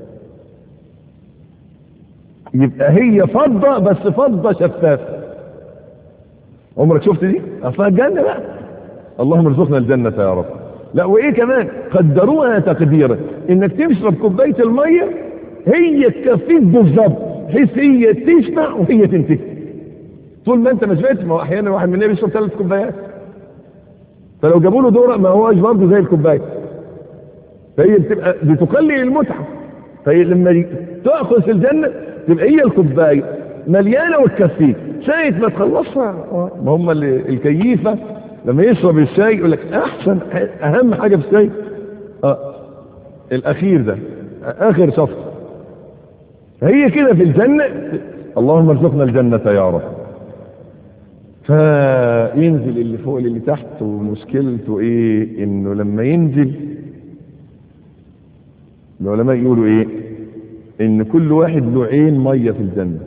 يبقى هي فضة بس فضة شفافة. عمرك شفت دي؟ اصلا الجنة بقى. اللهم ارزقنا الجنة يا رب. لا وايه كمان؟ قدروها تقديرا، انك تشرب كوباية المية هي تكفيك بالظبط بحيث هي تشبع وهي تنتهي. طول ما انت ما شبعتش، ما هو احيانا واحد مننا بيشرب ثلاث كوبايات، فلو جابوا له دورق ما هوش برضه زي الكوبايه، فهي بتبقى بتقلل المتعه. فهي لما تاخذ في الجنه تبقى هي الكوبايه مليانه وتكفيك ساعه ما تخلصها. ما هم اللي الكيفه لما يشرب الشاي يقول لك احسن اهم حاجه في الشاي اه الاخير ده اخر صفحه. فهي كده في الجنه. اللهم ارزقنا الجنه يا رب. فينزل اللي فوق اللي تحت، ومشكلته ايه؟ انه لما ينزل العلماء يقولوا ايه؟ ان كل واحد له عين ميه في الجنه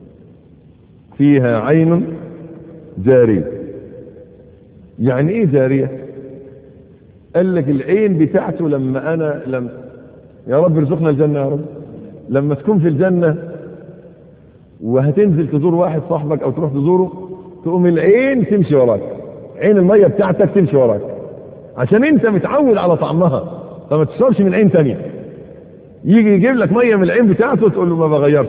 فيها عين جاريه. يعني ايه جاريه؟ قال لك العين بتاعته لما انا لم يا رب ارزقنا الجنه يا رب، لما تكون في الجنه وهتنزل تزور واحد صاحبك او تروح تزوره، تقوم العين تمشي وراك، عين الميه بتاعتك تمشي وراك عشان انت متعود على طعمها، فما تشربش من عين تانية. يجي يجيب لك ميه من العين بتاعته تقول له ما بغيرش،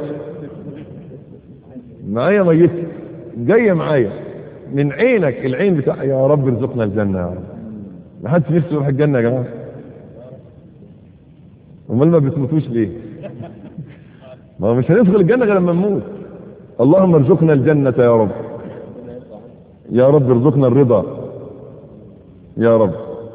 معايا ميتي جايه معايا من عينك العين بتاع. يا رب ارزقنا الجنه يا رب. ما حدش نفسه يروح الجنه يا جماعه؟ امال ما بتموتوش ليه؟ ما هو مش هندخل الجنه غير لما نموت. اللهم ارزقنا الجنه يا رب. يا رب ارزقنا الرضا يا رب.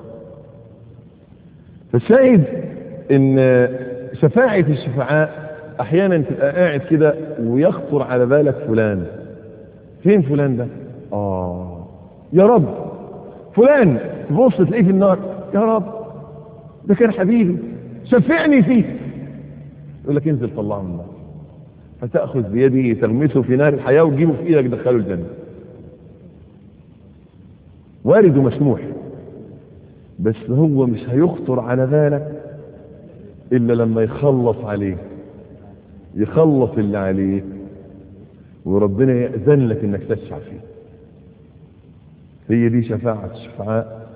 فالشاهد ان شفاعة الشفعاء احيانا تبقى قاعد كده ويخطر على بالك فلان. فين فلان ده؟ اه يا رب فلان. تبص تلاقيه في النار، يا رب ده كان حبيبي شفعني فيه. يقول لك انزل طلعه من النار، فتأخذ بيده تغمسه في نار الحياة وتجيبه في ايدك تدخله الجنة. وارد ومسموح، بس هو مش هيخطر على بالك الا لما يخلص عليه، يخلص اللي عليه وربنا يأذن لك انك تشفع فيه. هي دي شفاعة الشفعاء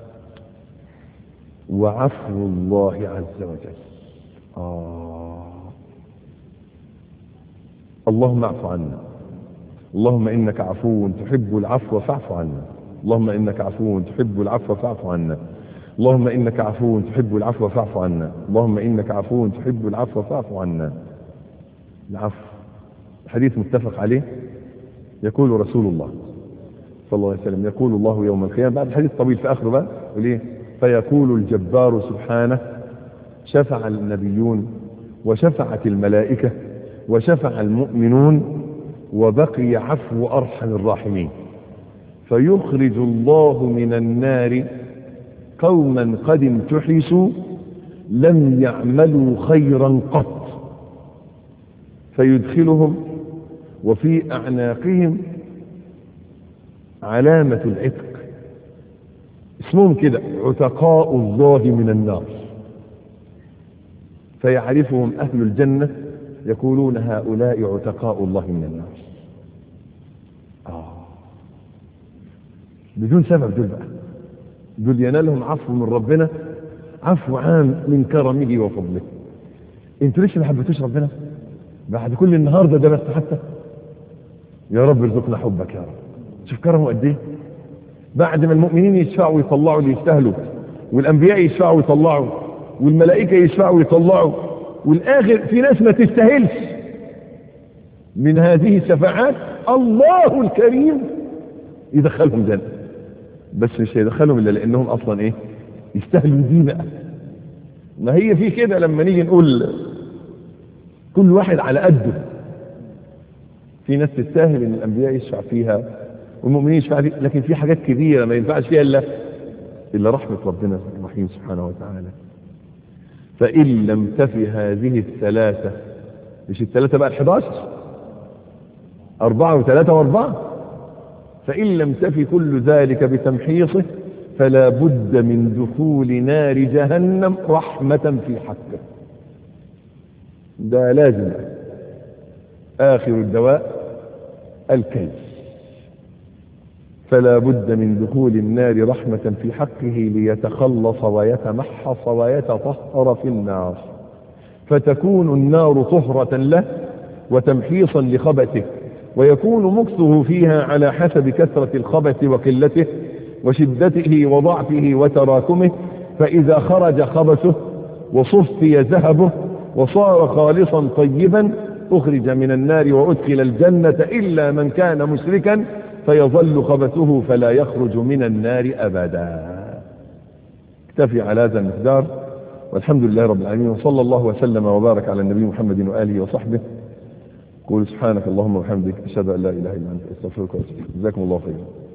وعفو الله عز وجل. آه اللهم اعف عنا، اللهم انك عفو تحب العفو فاعف عنا، اللهم انك عفو تحب العفو فاعف عنا. اللهم إنك عفو تحب العفو فاعف عنا، اللهم إنك عفو تحب العفو فاعف عنا. العفو حديث متفق عليه. يقول رسول الله صلى الله عليه وسلم، يقول الله يوم القيامة، بعد الحديث طويل في آخره بقى وليه؟ فيقول الجبار سبحانه شفع النبيون وشفعت الملائكة وشفع المؤمنون وبقي عفو أرحم الراحمين، فيخرج الله من النار قوما قد امتحسوا لم يعملوا خيرا قط، فيدخلهم وفي أعناقهم علامة العتق، اسمهم كده عتقاء الله من النار، فيعرفهم أهل الجنة يقولون هؤلاء عتقاء الله من النار. آه. بدون سبب دول بقى، دول ينالهم عفو من ربنا، عفو عام من كرمه وفضله. انتوا ليش ما حبيتوش ربنا بعد كل النهارده ده بس؟ حتى يا رب ارزقنا حبك يا رب. شوف كرمه قد ايه، بعد ما المؤمنين يشفعوا ويطلعوا اللي يستاهلوا، والانبياء يشفعوا ويطلعوا، والملائكه يشفعوا ويطلعوا، والاخر في ناس ما تستاهلش من هذه الشفاعات، الله الكريم يدخلهم جنه، بس مش هيدخلهم الا لانهم اصلا ايه؟ يستاهلوا دي بقى. ما هي في كده لما نيجي نقول كل واحد على قده، في ناس تستاهل ان الانبياء يشفع فيها والمؤمنين يشفع فيها، لكن في حاجات كبيره ما ينفعش فيها الا الا رحمه ربنا الرحيم سبحانه وتعالى. فان لم تفي هذه الثلاثه، مش الثلاثه بقى الحداشر، اربعه وثلاثه واربعه، فان لم تفي كل ذلك بتمحيصه فلا بد من دخول نار جهنم رحمه في حقه. ده لازم آخر الدواء الكيس، فلا بد من دخول النار رحمة في حقه ليتخلص ويتمحص ويتطهر في النار، فتكون النار طهرة له وتمحيصا لخبثه، ويكون مكثه فيها على حسب كثرة الخبث وقلته وشدته وضعفه وتراكمه، فإذا خرج خبثه وصفي ذهبه وصار خالصا طيبا أخرج من النار وأدخل الجنة، إلا من كان مشركا فيظل خبثه فلا يخرج من النار أبدا. اكتفي على هذا المقدار، والحمد لله رب العالمين، وصلى الله وسلم وبارك على النبي محمد وآله وصحبه. قول سبحانك اللهم وبحمدك أشهد أن لا إله إلا أنت أستغفرك وأتوب إليك. جزاكم الله خيرا.